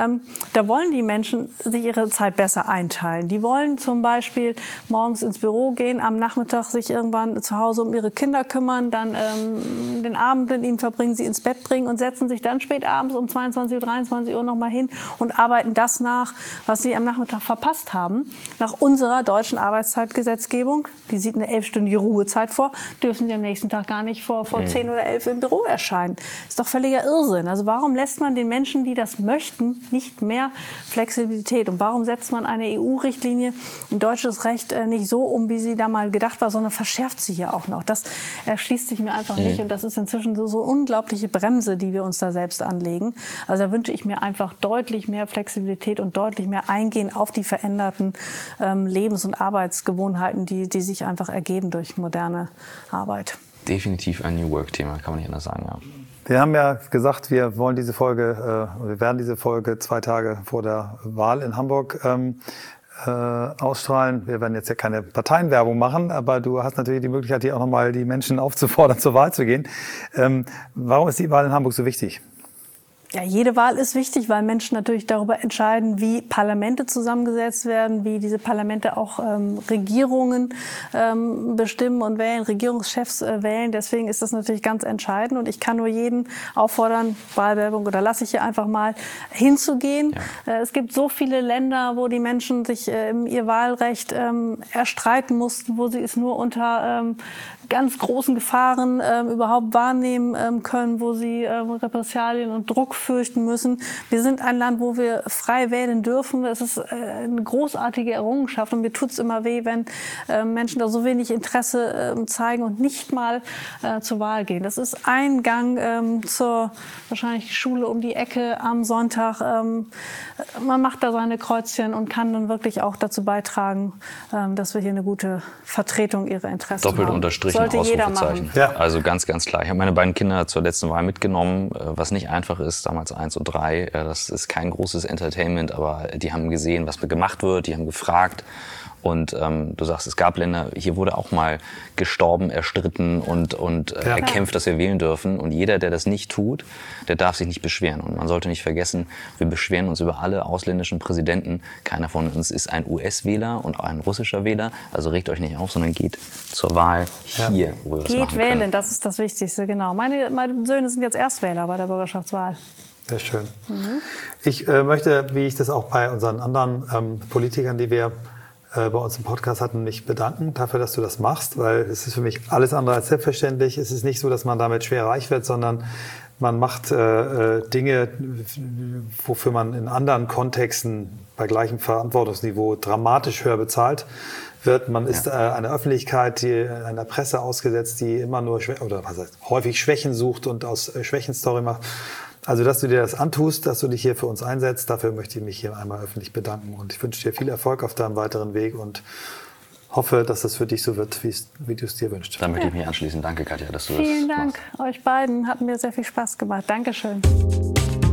[SPEAKER 1] Da wollen die Menschen sich ihre Zeit besser einteilen. Die wollen zum Beispiel morgens ins Büro gehen, am Nachmittag sich irgendwann zu Hause um ihre Kinder kümmern, dann den Abend mit ihnen verbringen, sie ins Bett bringen und setzen sich dann spät abends um 22 Uhr, 23 Uhr nochmal hin und arbeiten das nach, was sie am Nachmittag verpasst haben. Nach unserer deutschen Arbeitszeitgesetzgebung, die sieht eine 11-stündige Ruhezeit vor, dürfen sie am nächsten Tag gar nicht vor 10 oder 11 im Büro erscheinen. Ist doch völliger Irrsinn. Also warum lässt man den Menschen, die das möchten, nicht mehr Flexibilität? Und warum setzt man eine EU-Richtlinie in deutsches Recht nicht so um, wie sie da mal gedacht war, sondern verschärft sie hier auch noch? Das erschließt sich mir einfach nicht. Und das ist inzwischen so unglaubliche Bremse, die wir uns da selbst anlegen. Also da wünsche ich mir einfach deutlich mehr Flexibilität und deutlich mehr Eingehen auf die veränderten Lebens- und Arbeitsgewohnheiten, die sich einfach ergeben durch moderne Arbeit.
[SPEAKER 2] Definitiv ein New Work-Thema, kann man nicht anders sagen. Ja.
[SPEAKER 3] Wir haben ja gesagt, wir wollen wir werden diese Folge 2 Tage vor der Wahl in Hamburg ausstrahlen. Wir werden jetzt ja keine Parteienwerbung machen, aber du hast natürlich die Möglichkeit, hier auch nochmal die Menschen aufzufordern, zur Wahl zu gehen. Warum ist die Wahl in Hamburg so wichtig?
[SPEAKER 1] Ja, jede Wahl ist wichtig, weil Menschen natürlich darüber entscheiden, wie Parlamente zusammengesetzt werden, wie diese Parlamente auch Regierungen bestimmen und wählen, Regierungschefs wählen. Deswegen ist das natürlich ganz entscheidend. Und ich kann nur jeden auffordern, Wahlwerbung oder lasse ich hier einfach mal hinzugehen. Ja. Es gibt so viele Länder, wo die Menschen sich ihr Wahlrecht erstreiten mussten, wo sie es nur unter ganz großen Gefahren überhaupt wahrnehmen können, wo sie Repressalien und Druck fürchten müssen. Wir sind ein Land, wo wir frei wählen dürfen. Es ist eine großartige Errungenschaft und mir tut es immer weh, wenn Menschen da so wenig Interesse zeigen und nicht mal zur Wahl gehen. Das ist ein Gang zur wahrscheinlich Schule um die Ecke am Sonntag. Man macht da seine Kreuzchen und kann dann wirklich auch dazu beitragen, dass wir hier eine gute Vertretung ihrer Interessen
[SPEAKER 2] doppelt
[SPEAKER 1] haben.
[SPEAKER 2] Unterstrichen,
[SPEAKER 1] Sollte jeder
[SPEAKER 2] Ausrufezeichen.
[SPEAKER 1] machen.
[SPEAKER 2] Ja. Also ganz, ganz klar. Ich habe meine beiden Kinder zur letzten Wahl mitgenommen, was nicht einfach ist, damals 1 und 3. Das ist kein großes Entertainment, aber die haben gesehen, was gemacht wird, die haben gefragt. Und du sagst, es gab Länder, hier wurde auch mal gestorben, erstritten und erkämpft, dass wir wählen dürfen. Und jeder, der das nicht tut, der darf sich nicht beschweren. Und man sollte nicht vergessen, wir beschweren uns über alle ausländischen Präsidenten. Keiner von uns ist ein US-Wähler und auch ein russischer Wähler. Also regt euch nicht auf, sondern geht zur Wahl hier, wo wir was machen können.
[SPEAKER 1] Geht wählen, das ist das Wichtigste, genau. Meine Söhne sind jetzt Erstwähler bei der Bürgerschaftswahl.
[SPEAKER 3] Sehr schön. Ich möchte, wie ich das auch bei unseren anderen Politikern, die wir bei uns im Podcast hatten, mich bedanken dafür, dass du das machst, weil es ist für mich alles andere als selbstverständlich. Es ist nicht so, dass man damit schwer reich wird, sondern Man macht Dinge, wofür man in anderen Kontexten bei gleichem Verantwortungsniveau dramatisch höher bezahlt wird. Man ist einer Öffentlichkeit, einer Presse ausgesetzt, die immer nur häufig Schwächen sucht und aus Schwächen Story macht. Also, dass du dir das antust, dass du dich hier für uns einsetzt, dafür möchte ich mich hier einmal öffentlich bedanken. Und ich wünsche dir viel Erfolg auf deinem weiteren Weg und hoffe, dass das für dich so wird, wie du es dir wünschst.
[SPEAKER 2] Dann möchte ich mich anschließen. Danke, Katja, dass du das
[SPEAKER 1] machst. Vielen Dank euch beiden. Hat mir sehr viel Spaß gemacht. Dankeschön.